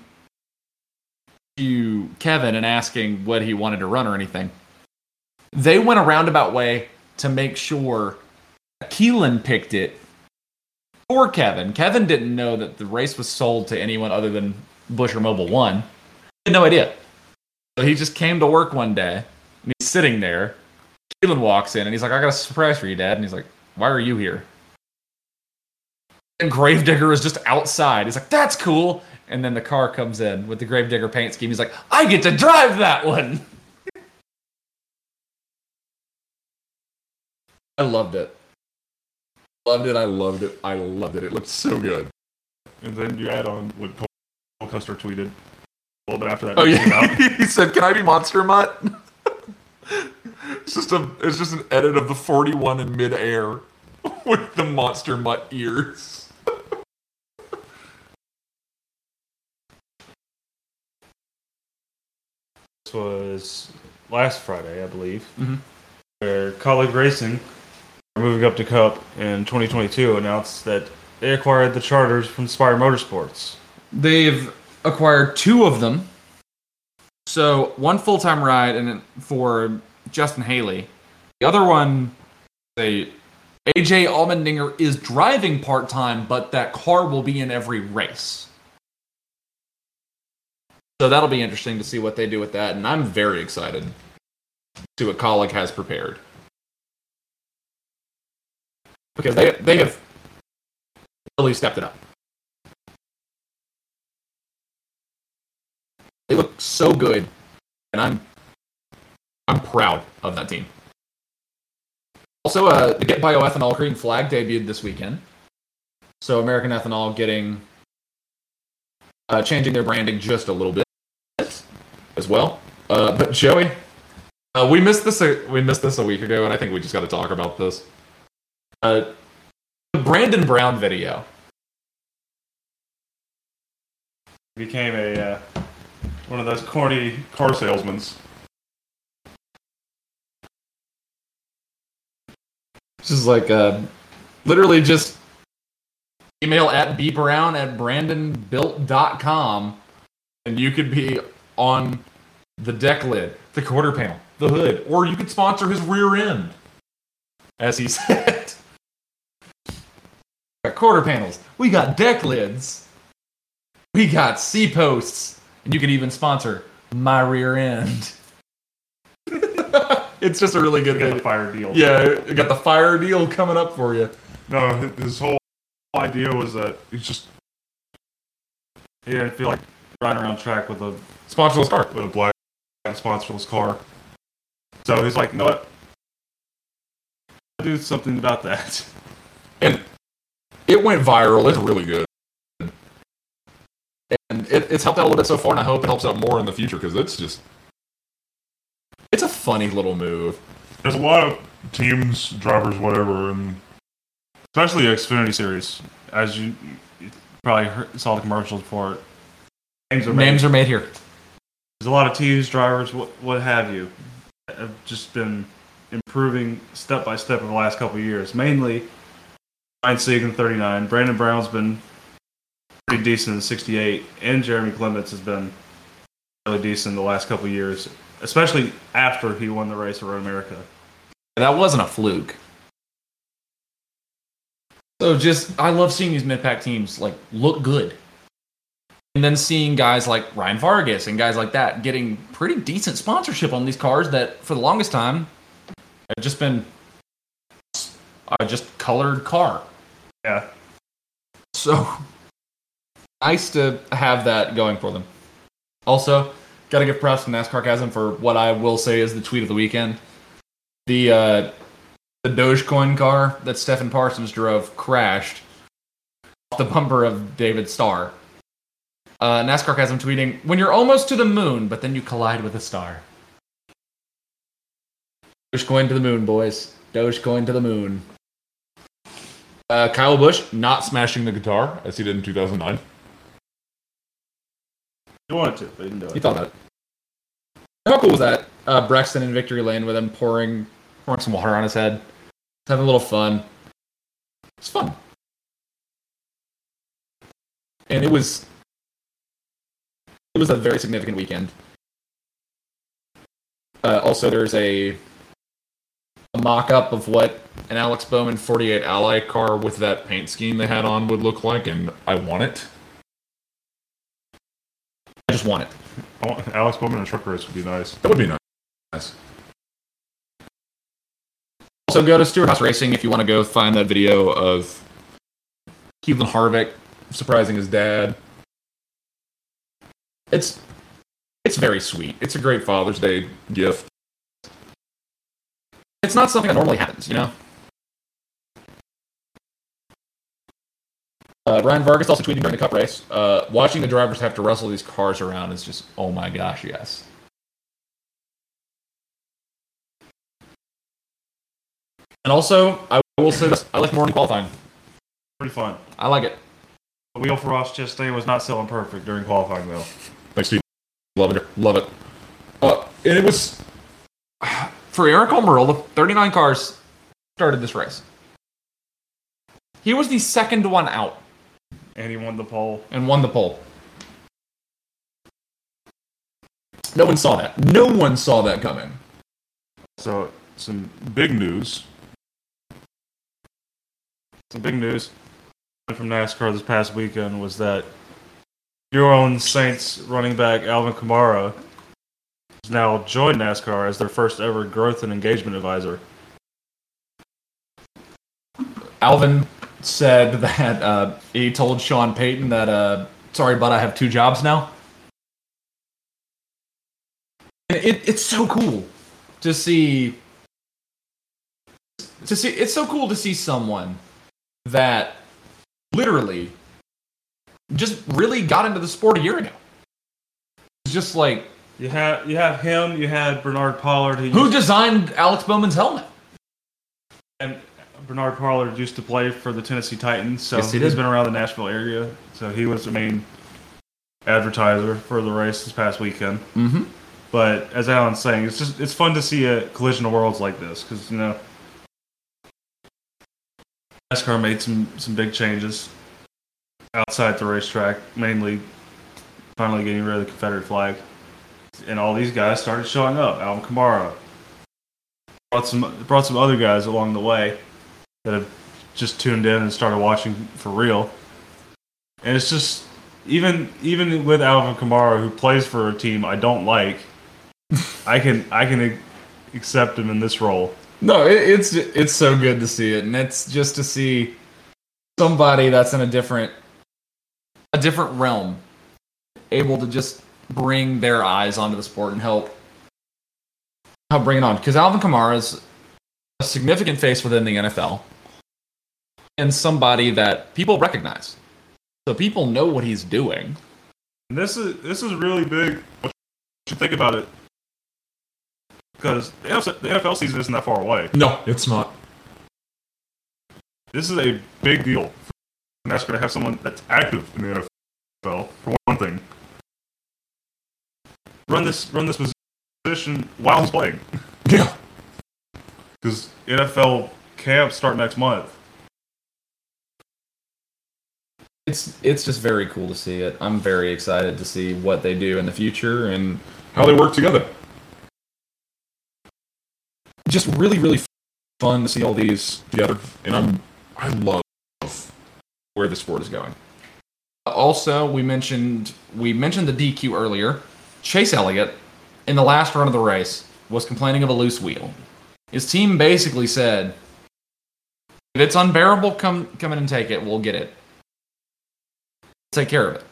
Speaker 5: to Kevin and asking what he wanted to run or anything, they went a roundabout way to make sure Keelan picked it for Kevin. Kevin didn't know that the race was sold to anyone other than Busher Mobile 1. He had no idea. So he just came to work one day, and he's sitting there. Keelan walks in, and he's like, "I got a surprise for you, Dad." And he's like, "Why are you here?" And Gravedigger is just outside. He's like, "That's cool." And then the car comes in with the Gravedigger paint scheme. He's like, "I get to drive that one." I loved it. Loved it. I loved it. I loved it. It looked so good.
Speaker 4: And then you add on what Cole Custer tweeted a little bit after that.
Speaker 5: Oh
Speaker 4: came out.
Speaker 5: yeah, he said, "Can I be Monster Mutt?" It's just an edit of the 41 in midair with the Monster Mutt ears.
Speaker 4: This was last Friday, I believe, where Colleague Racing, moving up to Cup in 2022, announced that they acquired the charters from Spire Motorsports.
Speaker 5: They've acquired 2 of them. So one full-time ride and for Justin Haley. The other one, AJ Allmendinger is driving part-time, but that car will be in every race. So that'll be interesting to see what they do with that, and I'm very excited to see what Colleague has prepared. Because they have really stepped it up. They look so good, and I'm proud of that team. Also, the Get Bioethanol green flag debuted this weekend. So American Ethanol changing their branding just a little bit as well. But Joey, we missed this a week ago, and I think we just got to talk about this. The Brandon Brown video
Speaker 4: Became a one of those corny car salesmen.
Speaker 5: This is like literally just email at bbrown@brandonbuilt.com and you could be on the deck lid, the quarter panel, the hood, or you could sponsor his rear end, as he said. We got quarter panels, we got deck lids, we got C-posts, and you could even sponsor my rear end. It's just a really good
Speaker 4: Got the fire deal.
Speaker 5: Yeah, you got the fire deal coming up for you.
Speaker 4: No, his whole idea was that he didn't feel like riding around track with a
Speaker 5: Sponsorless car.
Speaker 4: with a black sponsorless car. So he's like, you know what? I'll do something about that.
Speaker 5: And it went viral. It's really good. And it's helped out a little bit so far, and I hope it helps out more in the future, because it's a funny little move.
Speaker 4: There's a lot of teams, drivers, whatever, and especially the Xfinity Series, as you probably saw the commercials for it.
Speaker 5: Names are made here.
Speaker 4: There's a lot of teams, drivers, what have you, that have just been improving step by step in the last couple of years. Mainly, Ryan Sieg in 39. Brandon Brown's been pretty decent in 68, and Jeremy Clements has been really decent the last couple of years, especially after he won the race around America.
Speaker 5: That wasn't a fluke. So I love seeing these mid-pack teams look good. And then seeing guys like Ryan Vargas and guys like that getting pretty decent sponsorship on these cars that, for the longest time, have just been just colored car.
Speaker 4: Yeah.
Speaker 5: So, nice to have that going for them. Also, got to give props to NASCAR Chasm for what I will say is the tweet of the weekend. The Dogecoin car that Stephen Parsons drove crashed off the bumper of David Starr. NASCAR Chasm tweeting, "When you're almost to the moon, but then you collide with a star." Dogecoin to the moon, boys. Dogecoin to the moon. Kyle Busch not smashing the guitar as he did in 2009.
Speaker 4: He wanted to, but he didn't do it.
Speaker 5: He thought about it. How cool was that? Braxton in victory lane with him pouring some water on his head. Having a little fun. It's fun. And it was a very significant weekend. Also, there's a mock-up of what an Alex Bowman 48 Ally car with that paint scheme they had on would look like, and I want it. I just want it.
Speaker 4: Alex Bowman in a truck race would be nice.
Speaker 5: That would be nice. Also, go to Stewart House Racing if you want to go find that video of Keelan Harvick surprising his dad. It's very sweet. It's a great Father's Day gift. It's not something that normally happens, you know? Ryan Vargas also tweeting during the Cup race, watching the drivers have to wrestle these cars around is just, oh my gosh, yes. And also, I will say this, I like morning qualifying.
Speaker 4: Pretty fun.
Speaker 5: I like it.
Speaker 4: The wheel for Ross Chastain was not selling perfect during qualifying, though.
Speaker 5: Thanks, Steve. Love it. Love it. And it was, for Eric Almirola, 39 cars started this race. He was the second one out.
Speaker 4: And he won the pole.
Speaker 5: And won the pole. No one saw that. No one saw that coming.
Speaker 4: So, some big news. Some big news from NASCAR this past weekend was that New Orleans Saints running back Alvin Kamara has now joined NASCAR as their first ever growth and engagement advisor.
Speaker 5: Alvin said that he told Sean Payton that, sorry, but I have 2 jobs now. It's so cool to see. It's so cool to see someone that literally just really got into the sport a year ago. It's just like
Speaker 4: you have him. You had Bernard Pollard,
Speaker 5: who designed Alex Bowman's helmet.
Speaker 4: And Bernard Pollard used to play for the Tennessee Titans, so
Speaker 5: yes,
Speaker 4: he's been around the Nashville area. So he was the main advertiser for the race this past weekend.
Speaker 5: Mm-hmm.
Speaker 4: But as Alan's saying, it's fun to see a collision of worlds like this because NASCAR made some big changes outside the racetrack, mainly finally getting rid of the Confederate flag, and all these guys started showing up. Alvin Kamara brought some other guys along the way that have just tuned in and started watching for real. And it's just even with Alvin Kamara, who plays for a team I don't like, I can accept him in this role.
Speaker 5: No, it's so good to see it, and it's just to see somebody that's in a different realm able to just bring their eyes onto the sport and help bring it on. Because Alvin Kamara is a significant face within the NFL and somebody that people recognize, so people know what he's doing.
Speaker 4: And this is really big. What you think about it? Because the NFL season isn't that far away.
Speaker 5: No, it's not.
Speaker 4: This is a big deal for NASCAR to have someone that's active in the NFL, for one thing. Run this position while he's playing.
Speaker 5: Yeah.
Speaker 4: Because NFL camps start next month.
Speaker 5: It's just very cool to see it. I'm very excited to see what they do in the future and how they work together. Just really, really fun to see all these together, and I love where the sport is going. Also, we mentioned the DQ earlier. Chase Elliott, in the last run of the race, was complaining of a loose wheel. His team basically said, if it's unbearable, come in and take it. We'll get it. Take care of it.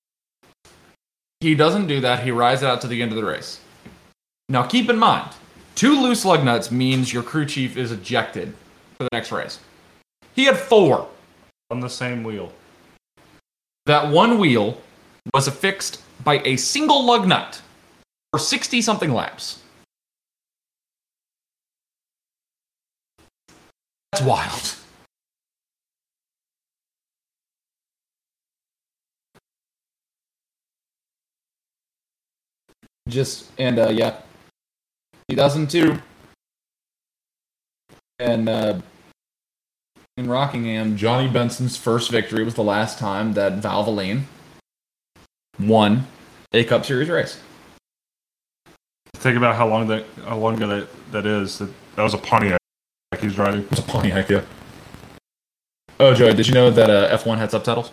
Speaker 5: He doesn't do that. He rides it out to the end of the race. Now, keep in mind, 2 loose lug nuts means your crew chief is ejected for the next race. He had 4
Speaker 4: on the same wheel.
Speaker 5: That one wheel was affixed by a single lug nut for 60-something laps. That's wild. Yeah, 2002. And in Rockingham, Johnny Benson's first victory was the last time that Valvoline won a Cup Series race.
Speaker 4: Think about how long ago that is. That was a Pontiac he was driving.
Speaker 5: It was a Pontiac, yeah. Oh, Joey, did you know that F1 had subtitles?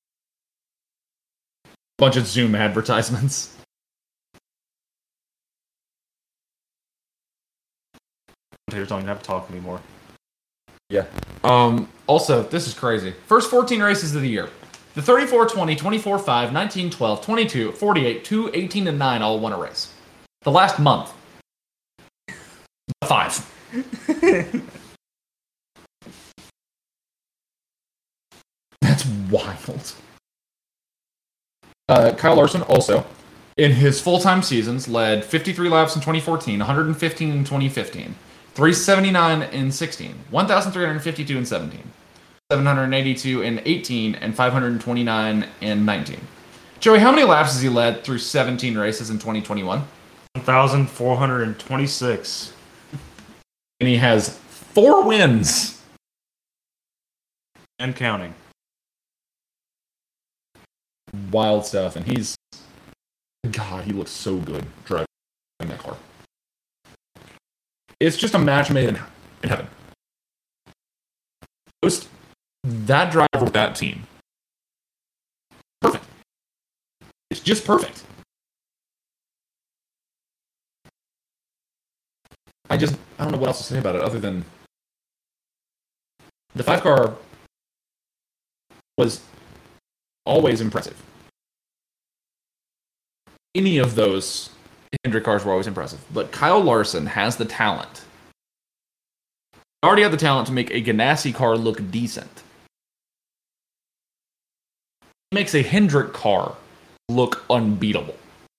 Speaker 5: Bunch of Zoom advertisements.
Speaker 4: Here's don't have to talk anymore.
Speaker 5: Yeah. Also, this is crazy. First 14 races of the year. The 34-20, 24-5, 19-12, 22, 48, 2, 18, and 9 all won a race. The last month. 5. That's wild. Kyle Larson also, in his full-time seasons, led 53 laps in 2014, 115 in 2015, 379 in 16, 1,352 in 17, 782 in 18, and 529 in 19. Joey, how many laps has he led through 17 races in 2021?
Speaker 4: 1,426.
Speaker 5: And he has 4 wins.
Speaker 4: And counting.
Speaker 5: Wild stuff, and he looks so good driving that car. It's just a match made in heaven. Just that driver with that team. Perfect. It's just perfect. I don't know what else to say about it other than the 5 car was always impressive. Any of those Hendrick cars were always impressive. But Kyle Larson has the talent. He already had the talent to make a Ganassi car look decent. He makes a Hendrick car look unbeatable.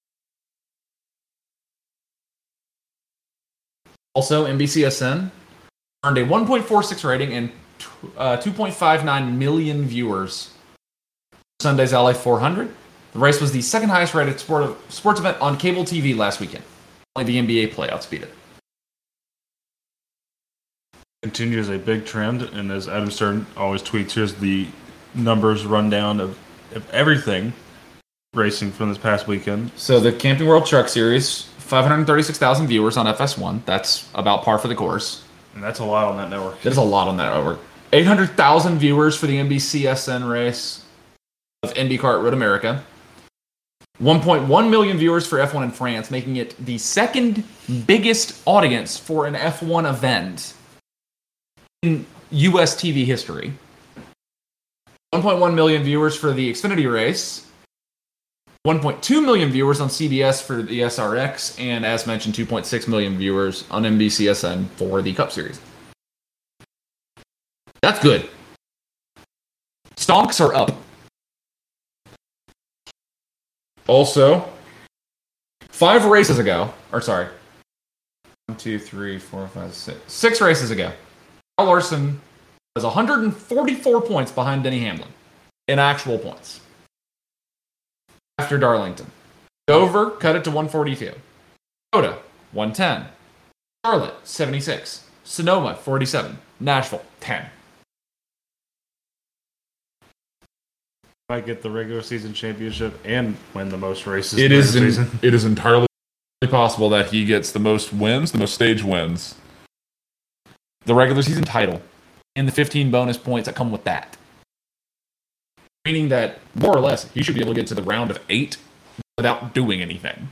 Speaker 5: Also, NBCSN earned a 1.46 rating and 2.59 million viewers. Sunday's LA 400. The race was the second highest rated sports event on cable TV last weekend. Only the NBA playoffs beat it.
Speaker 4: Continues a big trend, and as Adam Stern always tweets, here's the numbers rundown of everything racing from this past weekend.
Speaker 5: So the Camping World Truck Series, 536,000 viewers on FS1. That's about par for the course.
Speaker 4: And that's a lot on that network.
Speaker 5: That is a lot on that network. 800,000 viewers for the NBCSN race of IndyCar at Road America. 1.1 million viewers for F1 in France, making it the second biggest audience for an F1 event in US TV history. 1.1 million viewers for the Xfinity race. 1.2 million viewers on CBS for the SRX, and as mentioned, 2.6 million viewers on NBCSN for the Cup Series. That's good. Stonks are up. Also, 6 races ago, Kyle Larson was 144 points behind Denny Hamlin in actual points after Darlington. Dover cut it to 142. Coda, 110. Charlotte, 76. Sonoma, 47. Nashville, 10.
Speaker 4: Might get the regular season championship and win the most races.
Speaker 6: It is entirely possible that he gets the most wins, the most stage wins,
Speaker 5: The regular season title, and the 15 bonus points that come with that. Meaning that, more or less, he should be able to get to the round of 8 without doing anything.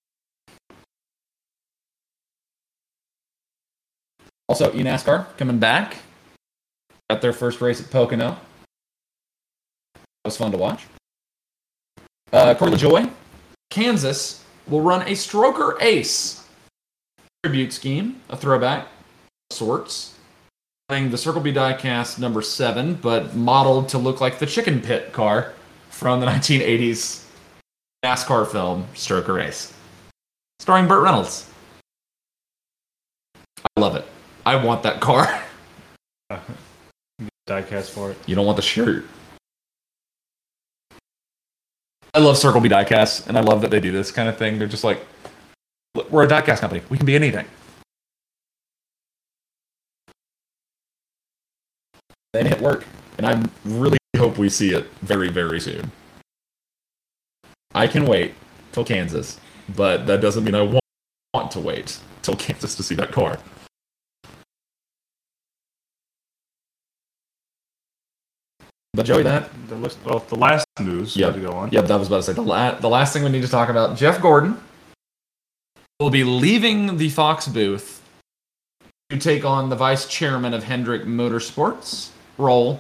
Speaker 5: Also, eNASCAR coming back. Got their first race at Pocono. That was fun to watch. Corey LaJoie, Kansas will run a Stroker Ace tribute scheme, a throwback of sorts. Playing the Circle B diecast number 7, but modeled to look like the Chicken Pit car from the 1980s NASCAR film Stroker Ace, starring Burt Reynolds. I love it. I want that car.
Speaker 4: Diecast for it.
Speaker 5: You don't want the shirt. I love Circle B diecast, and I love that they do this kind of thing. They're just like, we're a diecast company. We can be anything. Then it work, and I really hope we see it very, very soon. I can wait till Kansas, but that doesn't mean I want to wait till Kansas to see that car. But Joey, the
Speaker 4: last news
Speaker 5: to
Speaker 4: go on.
Speaker 5: Yep, that was about to say. The last thing we need to talk about, Jeff Gordon will be leaving the Fox booth to take on the vice chairman of Hendrick Motorsports role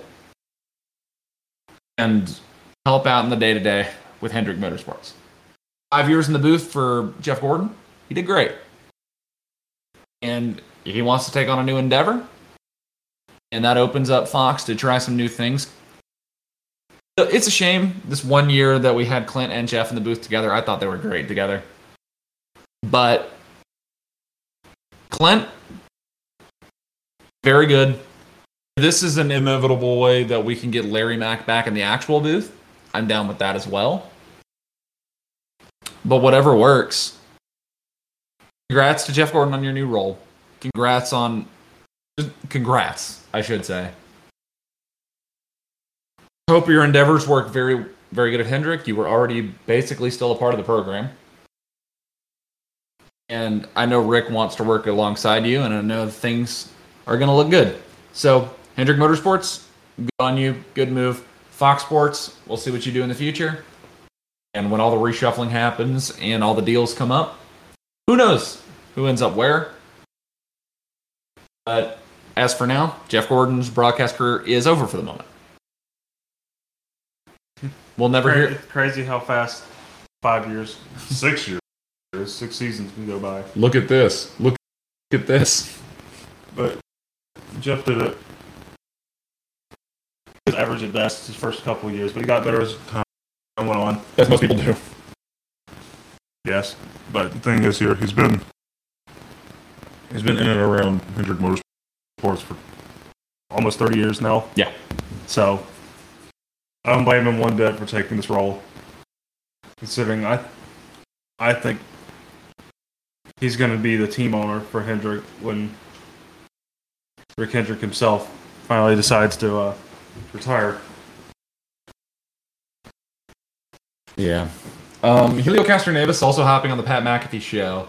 Speaker 5: and help out in the day-to-day with Hendrick Motorsports. 5 years in the booth for Jeff Gordon. He did great. And he wants to take on a new endeavor. And that opens up Fox to try some new things. It's a shame this one year that we had Clint and Jeff in the booth together. I thought they were great together. But Clint, very good. This is an inevitable way that we can get Larry Mack back in the actual booth. I'm down with that as well. But whatever works. Congrats to Jeff Gordon on your new role. Congrats, I should say. Hope your endeavors work very, very good at Hendrick. You were already basically still a part of the program. And I know Rick wants to work alongside you, and I know things are going to look good. So, Hendrick Motorsports, good on you, good move. Fox Sports, we'll see what you do in the future. And when all the reshuffling happens and all the deals come up, who knows who ends up where. But as for now, Jeff Gordon's broadcast career is over for the moment. We'll never hear.
Speaker 4: It's crazy how fast 5 years, 6 years, 6 seasons can go by.
Speaker 6: Look at this. Look at this.
Speaker 4: But Jeff did it. His average at best his first couple of years, but he got better as time went on.
Speaker 6: As most people do.
Speaker 4: Yes, but the thing is here, he's been in and around Hendrick Motorsports for almost 30 years now.
Speaker 5: Yeah.
Speaker 4: So I don't blame him one bit for taking this role. Considering I think he's going to be the team owner for Hendrick when Rick Hendrick himself finally decides to retire.
Speaker 5: Yeah. Helio Castroneves also hopping on the Pat McAfee show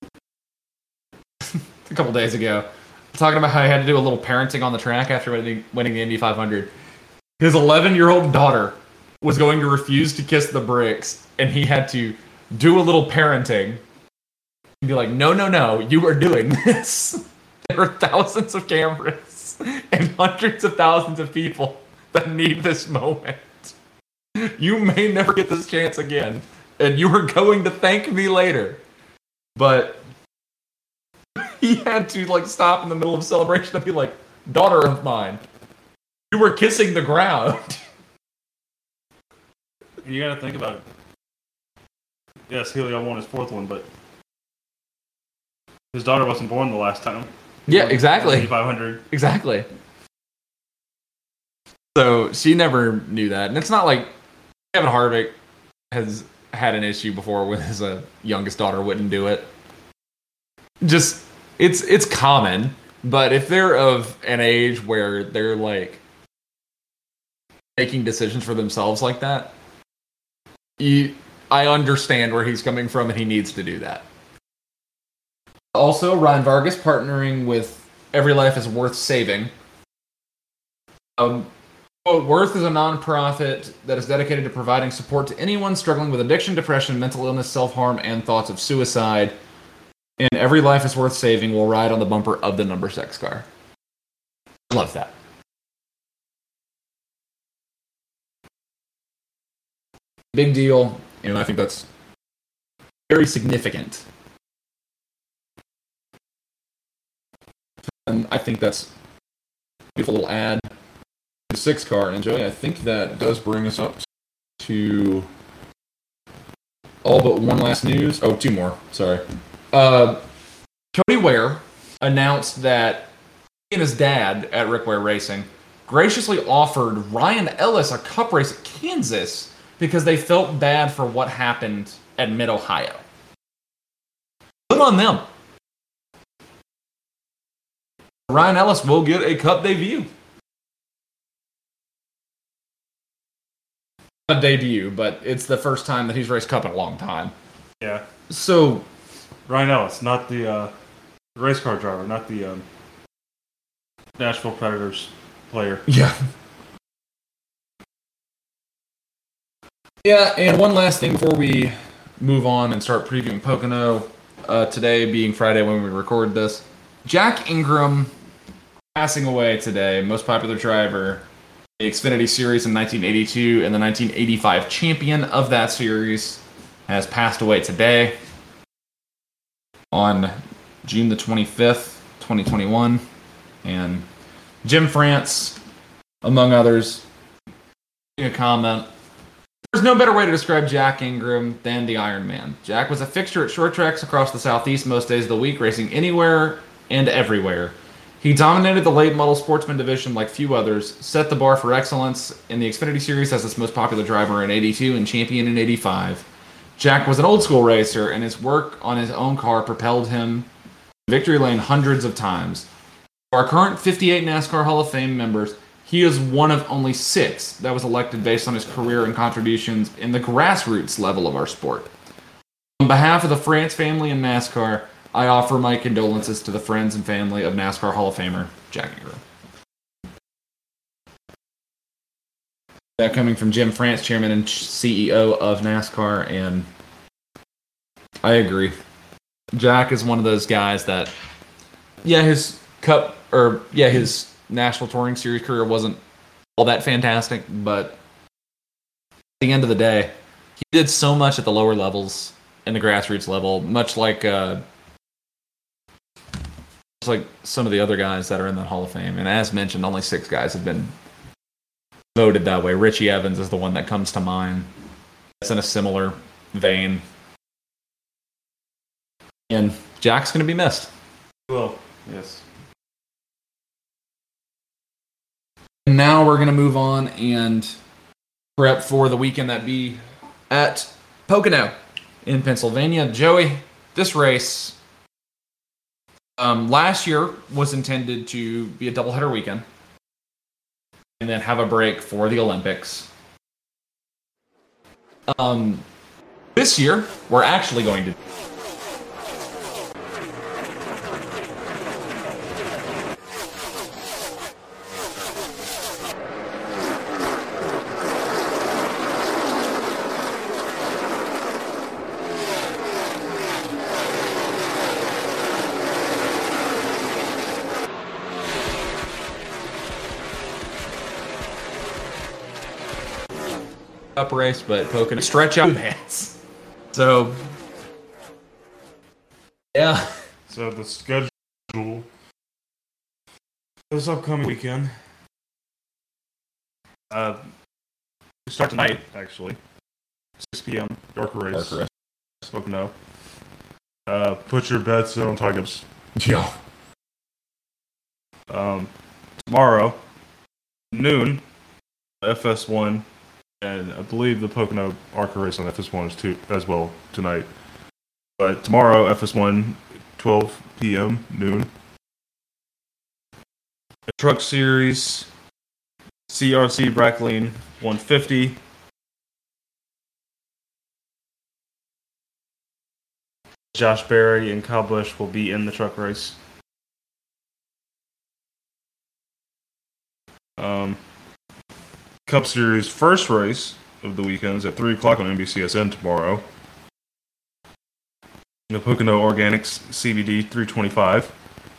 Speaker 5: a couple days ago, talking about how he had to do a little parenting on the track after winning the Indy 500. His 11-year-old daughter was going to refuse to kiss the bricks, and he had to do a little parenting and be like, no, you are doing this. There are thousands of cameras and hundreds of thousands of people that need this moment. You may never get this chance again, and you are going to thank me later. But he had to stop in the middle of celebration and be like, daughter of mine, you were kissing the ground.
Speaker 4: You got to think about it. Yes, Helio won his 4th one, but his daughter wasn't born the last time.
Speaker 5: Yeah, exactly.
Speaker 4: 500.
Speaker 5: Exactly. So she never knew that, and it's not like Kevin Harvick has had an issue before with his youngest daughter wouldn't do it. Just it's common, but if they're of an age where they're making decisions for themselves like that, I understand where he's coming from, and he needs to do that. Also, Ryan Vargas partnering with Every Life is Worth Saving. Worth is a nonprofit that is dedicated to providing support to anyone struggling with addiction, depression, mental illness, self-harm, and thoughts of suicide. And Every Life is Worth Saving will ride on the bumper of the number 6 car. Love that. Big deal, and I think that's very significant. And I think that's a beautiful little ad. 6 car, and Joey, I think that does bring us up to all but one last news. Oh, 2 more. Sorry. Cody Ware announced that he and his dad at Rick Ware Racing graciously offered Ryan Ellis a cup race at Kansas because they felt bad for what happened at Mid-Ohio. Good on them. Ryan Ellis will get a cup debut. A debut, but it's the first time that he's raced Cup in a long time.
Speaker 4: Yeah.
Speaker 5: So,
Speaker 4: Ryan Ellis, not the race car driver, not the Nashville Predators player.
Speaker 5: Yeah. Yeah, and one last thing before we move on and start previewing Pocono, today being Friday when we record this, Jack Ingram passing away today, most popular driver, the Xfinity Series in 1982 and the 1985 champion of that series, has passed away today on June the 25th, 2021. And Jim France, among others, A comment. There's no better way to describe Jack Ingram than the Iron Man. Jack was a fixture at short tracks across the Southeast most days of the week, racing anywhere and everywhere. He dominated the late model sportsman division like few others, set the bar for excellence in the Xfinity Series as its most popular driver in 82 and champion in 85. Jack was an old school racer, and his work on his own car propelled him to victory lane hundreds of times. For our current 58 NASCAR Hall of Fame members, he is one of only 6 that was elected based on his career and contributions in the grassroots level of our sport. On behalf of the France family and NASCAR, I offer my condolences to the friends and family of NASCAR Hall of Famer Jack Ingram. That coming from Jim France, chairman and CEO of NASCAR, and I agree. Jack is one of those guys that, his National Touring Series career wasn't all that fantastic, but at the end of the day, he did so much at the lower levels and the grassroots level, much like some of the other guys that are in the Hall of Fame. And as mentioned, only 6 guys have been voted that way. Richie Evans is the one that comes to mind. It's in a similar vein. And Jack's going to be missed.
Speaker 4: Well, yes.
Speaker 5: Now we're going to move on and prep for the weekend that be at Pocono in Pennsylvania. Joey, this race last year was intended to be a doubleheader weekend and then have a break for the Olympics. This year, we're actually going to up race, but Pocono stretch out pants. So, yeah.
Speaker 4: So the schedule this upcoming weekend. We start tonight, actually. 6 p.m. Darker race. Pocono. Put your bets in on Tigers.
Speaker 6: Yeah.
Speaker 4: Tomorrow, noon, FS1. And I believe the Pocono ARCA race on FS1 is too as well tonight. But tomorrow, FS1, 12 p.m., noon. The Truck Series, CRC Brackleen 150. Josh Berry and Kyle Busch will be in the truck race. Cup Series first race of the weekend is at 3 o'clock on NBCSN tomorrow. The Pocono Organics CBD 325.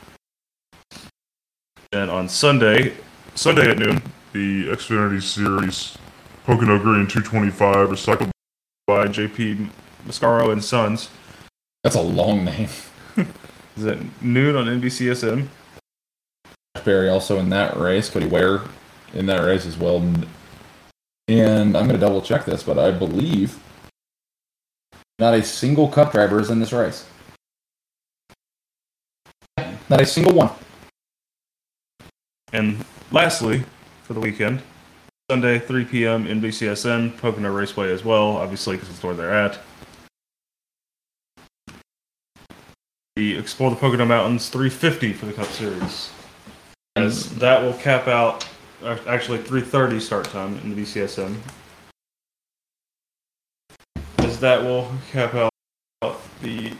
Speaker 4: And on Sunday at noon,
Speaker 6: The Xfinity Series Pocono Green 225 recycled
Speaker 4: by JP Mascaro and Sons.
Speaker 5: That's a long name.
Speaker 4: Is at noon on NBCSN.
Speaker 5: Barry also in that race. Cody Ware in that race as well. And I'm going to double check this, but I believe not a single Cup driver is in this race. Not a single one.
Speaker 4: And lastly, for the weekend, Sunday, 3 p.m., NBCSN, Pocono Raceway as well, obviously, because it's where they're at. The Explore the Pocono Mountains 350 for the Cup Series. As that will cap out, actually 3:30 start time in the BCSN. As that will cap out the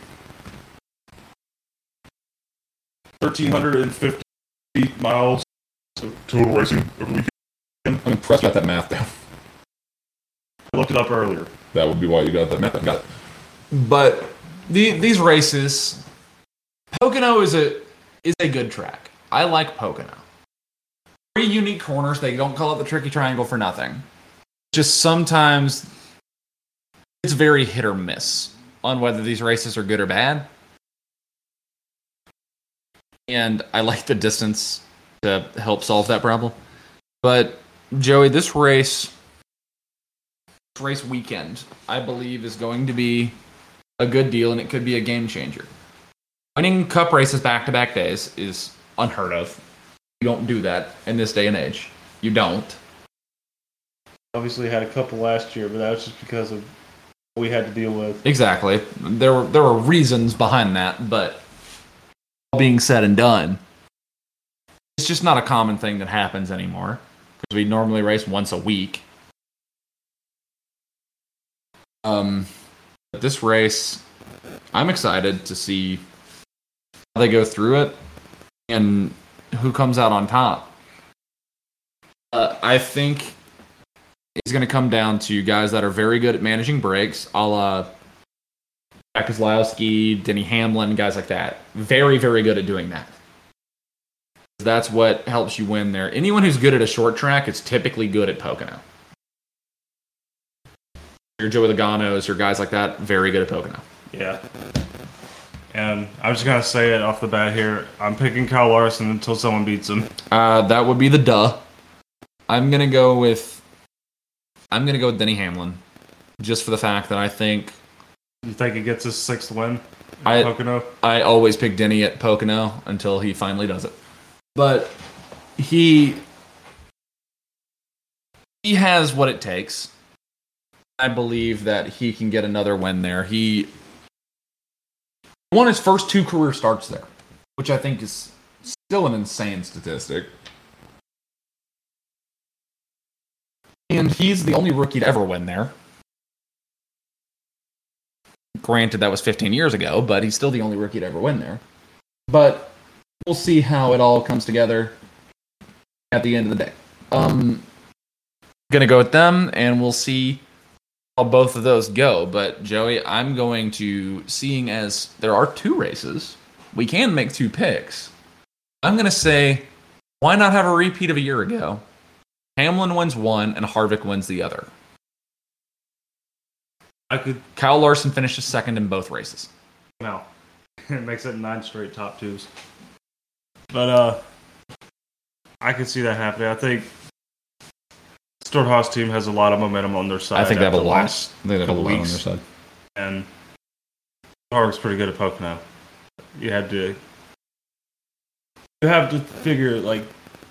Speaker 4: 1,350 miles
Speaker 6: of total racing over the weekend.
Speaker 5: I'm impressed about that math down.
Speaker 4: I looked it up earlier.
Speaker 6: That would be why you got that math. I got it.
Speaker 5: But these races, Pocono is a good track. I like Pocono. 3 unique corners. They don't call it the Tricky Triangle for nothing. Just sometimes it's very hit or miss on whether these races are good or bad. And I like the distance to help solve that problem. But Joey, this race race weekend, I believe, is going to be a good deal, and it could be a game changer. Winning Cup races back-to-back days is unheard of. You don't do that in this day and age. You don't.
Speaker 4: Obviously had a couple last year, but that was just because of what we had to deal with.
Speaker 5: Exactly. There were reasons behind that, but all being said and done, it's just not a common thing that happens anymore, because we normally race once a week. But this race, I'm excited to see how they go through it and who comes out on top. I think it's going to come down to guys that are very good at managing breaks, a la Jack Keselowski, Denny Hamlin, guys like that. Very, very good at doing that. That's what helps you win there. Anyone who's good at a short track is typically good at Pocono. Your Joey Logano's, your guys like that, very good at Pocono.
Speaker 4: Yeah. And I'm just going to say it off the bat here. I'm picking Kyle Larson until someone beats him.
Speaker 5: That would be the duh. I'm going to go with Denny Hamlin, just for the fact that I think...
Speaker 4: You think he gets his 6th win at Pocono?
Speaker 5: I always pick Denny at Pocono until he finally does it. But he has what it takes. I believe that he can get another win there. He won his first 2 career starts there, which I think is still an insane statistic. And he's the only rookie to ever win there. Granted, that was 15 years ago, but he's still the only rookie to ever win there. But we'll see how it all comes together at the end of the day. Gonna go with them, and we'll see how both of those go. But Joey, I'm going to, seeing as there are 2 races, we can make 2 picks. I'm gonna say, why not have a repeat of a year ago? Hamlin wins one, and Harvick wins the other. Kyle Larson finishes second in both races.
Speaker 4: No. It makes it 9 straight top 2s. But I could see that happening. I think Stewart-Haas team has a lot of momentum on their side.
Speaker 5: I think they have a lot.
Speaker 4: Last couple weeks. On their side. And Harvick's pretty good at Pocono. You have to figure, like,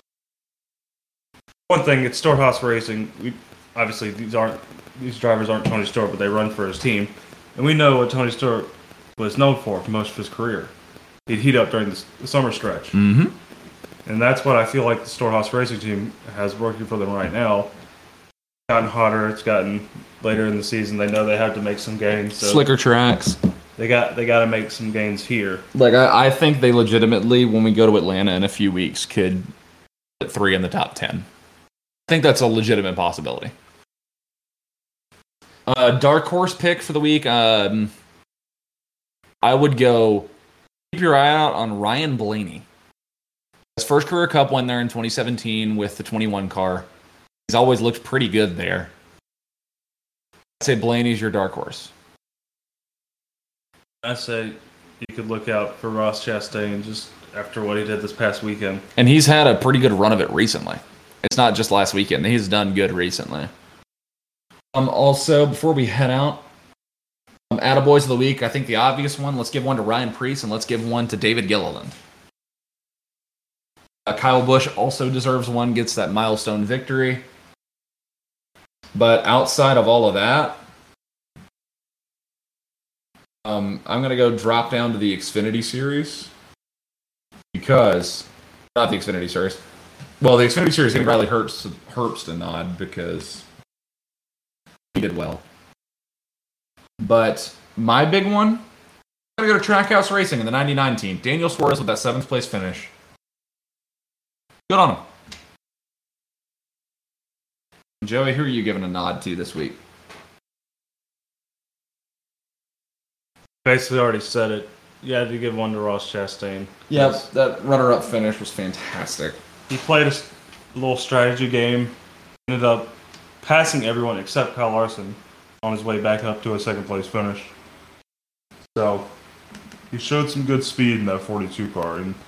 Speaker 4: one thing, it's Stewart-Haas Racing. Obviously, these drivers aren't Tony Stewart, but they run for his team. And we know what Tony Stewart was known for most of his career. He'd heat up during the summer stretch.
Speaker 5: Mm-hmm.
Speaker 4: And that's what I feel like the Stewart-Haas Racing team has working for them right now. It's gotten hotter. It's gotten later in the season. They know they have to make some gains. So
Speaker 5: Slicker tracks.
Speaker 4: They got to make some gains here.
Speaker 5: Like, I think they legitimately, when we go to Atlanta in a few weeks, could put 3 in the top 10. I think that's a legitimate possibility. Dark horse pick for the week. I would go, keep your eye out on Ryan Blaney. His first career Cup win there in 2017 with the 21 car. He's always looked pretty good there. I'd say Blaney's your dark horse.
Speaker 4: I'd say you could look out for Ross Chastain just after what he did this past weekend.
Speaker 5: And he's had a pretty good run of it recently. It's not just last weekend. He's done good recently. Also, before we head out, Attaboys of the Week, I think the obvious one, let's give one to Ryan Preece and let's give one to David Gilliland. Kyle Busch also deserves one, gets that milestone victory. But outside of all of that, I'm going to go drop down to the Xfinity Series. Because, not the Xfinity Series. Well, the Xfinity Series gave Riley Herbst a nod because he did well. But my big one, I'm going to go to Trackhouse Racing in the 99 team. Daniel Suarez with that 7th place finish. Good on him. Joey, who are you giving a nod to this week?
Speaker 4: Basically already said it. You had to give one to Ross Chastain.
Speaker 5: Yep, that runner-up finish was fantastic.
Speaker 4: He played a little strategy game, ended up passing everyone except Kyle Larson on his way back up to a 2nd place finish. So he showed some good speed in that 42 car. And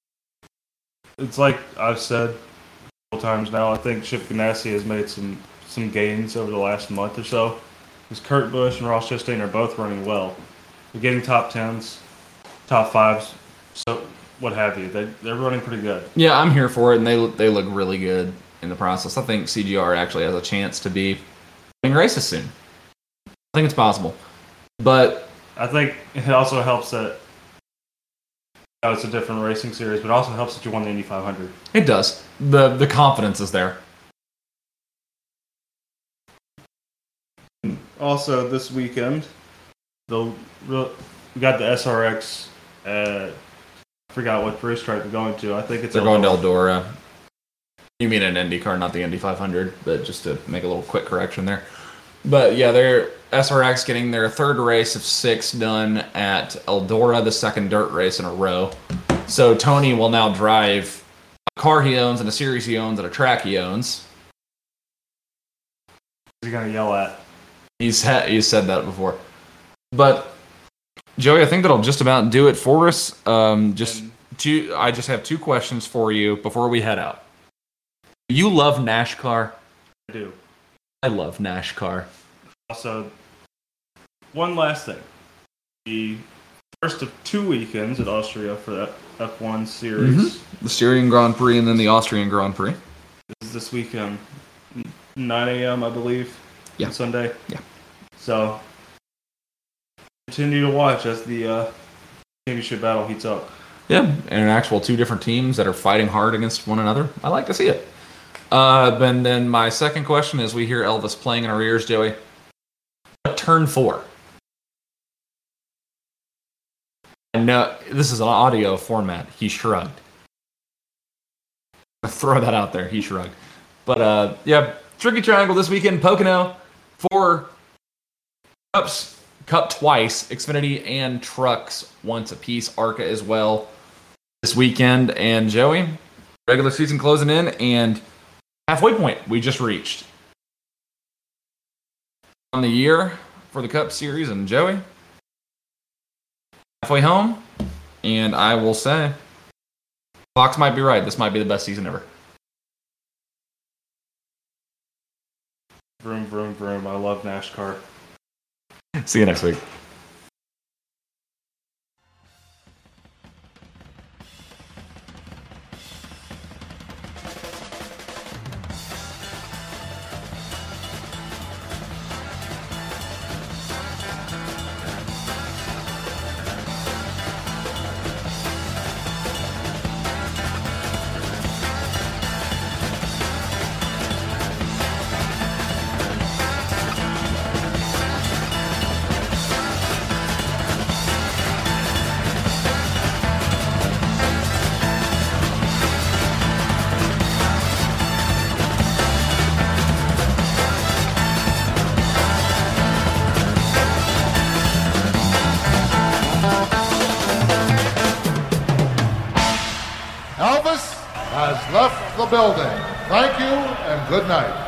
Speaker 4: it's like I've said a couple times now, I think Chip Ganassi has made some some gains over the last month or so. Because Kurt Busch and Ross Chastain are both running well. They're getting top 10s, top 5s, so what have you. They're running pretty good.
Speaker 5: Yeah, I'm here for it, and they look really good in the process. I think CGR actually has a chance to be winning races soon. I think it's possible. But
Speaker 4: I think it also helps that it's a different racing series, but it also helps that you won the Indy 500.
Speaker 5: it does. The confidence is there.
Speaker 4: Also, this weekend, we got the SRX. I forgot what racetrack they're going to. I think it's
Speaker 5: They're going to Eldora. You mean an IndyCar, not the Indy 500, but just to make a little quick correction there. But yeah, they're SRX getting their third race of 6 done at Eldora, the second dirt race in a row. So Tony will now drive a car he owns and a series he owns and a track he owns.
Speaker 4: You're going to yell at.
Speaker 5: He's said that before. But Joey, I think that'll just about do it for us. I just have 2 questions for you before we head out. You love NASCAR?
Speaker 4: I do.
Speaker 5: I love NASCAR.
Speaker 4: Also, one last thing. The first of 2 weekends at Austria for that F1 series.
Speaker 5: The Styrian Grand Prix and then the Austrian Grand Prix.
Speaker 4: This is this weekend, 9 a.m. I believe.
Speaker 5: Yeah.
Speaker 4: On Sunday.
Speaker 5: Yeah.
Speaker 4: So continue to watch as the championship battle heats up.
Speaker 5: Yeah, and an actual 2 different teams that are fighting hard against one another. I like to see it. And then my second question is, we hear Elvis playing in our ears, Joey. Turn 4. And this is an audio format. He shrugged. I'll throw that out there. He shrugged. But yeah, Tricky Triangle this weekend. Pocono. 4 cups. Cup twice. Xfinity and trucks once apiece. ARCA as well this weekend. And Joey, regular season closing in, and halfway point we just reached on the year for the Cup Series. And Joey, halfway home, and I will say, Fox might be right. This might be the best season ever.
Speaker 4: Vroom, vroom, vroom. I love NASCAR.
Speaker 5: See you next week.
Speaker 7: Elvis has left the building. Thank you and good night.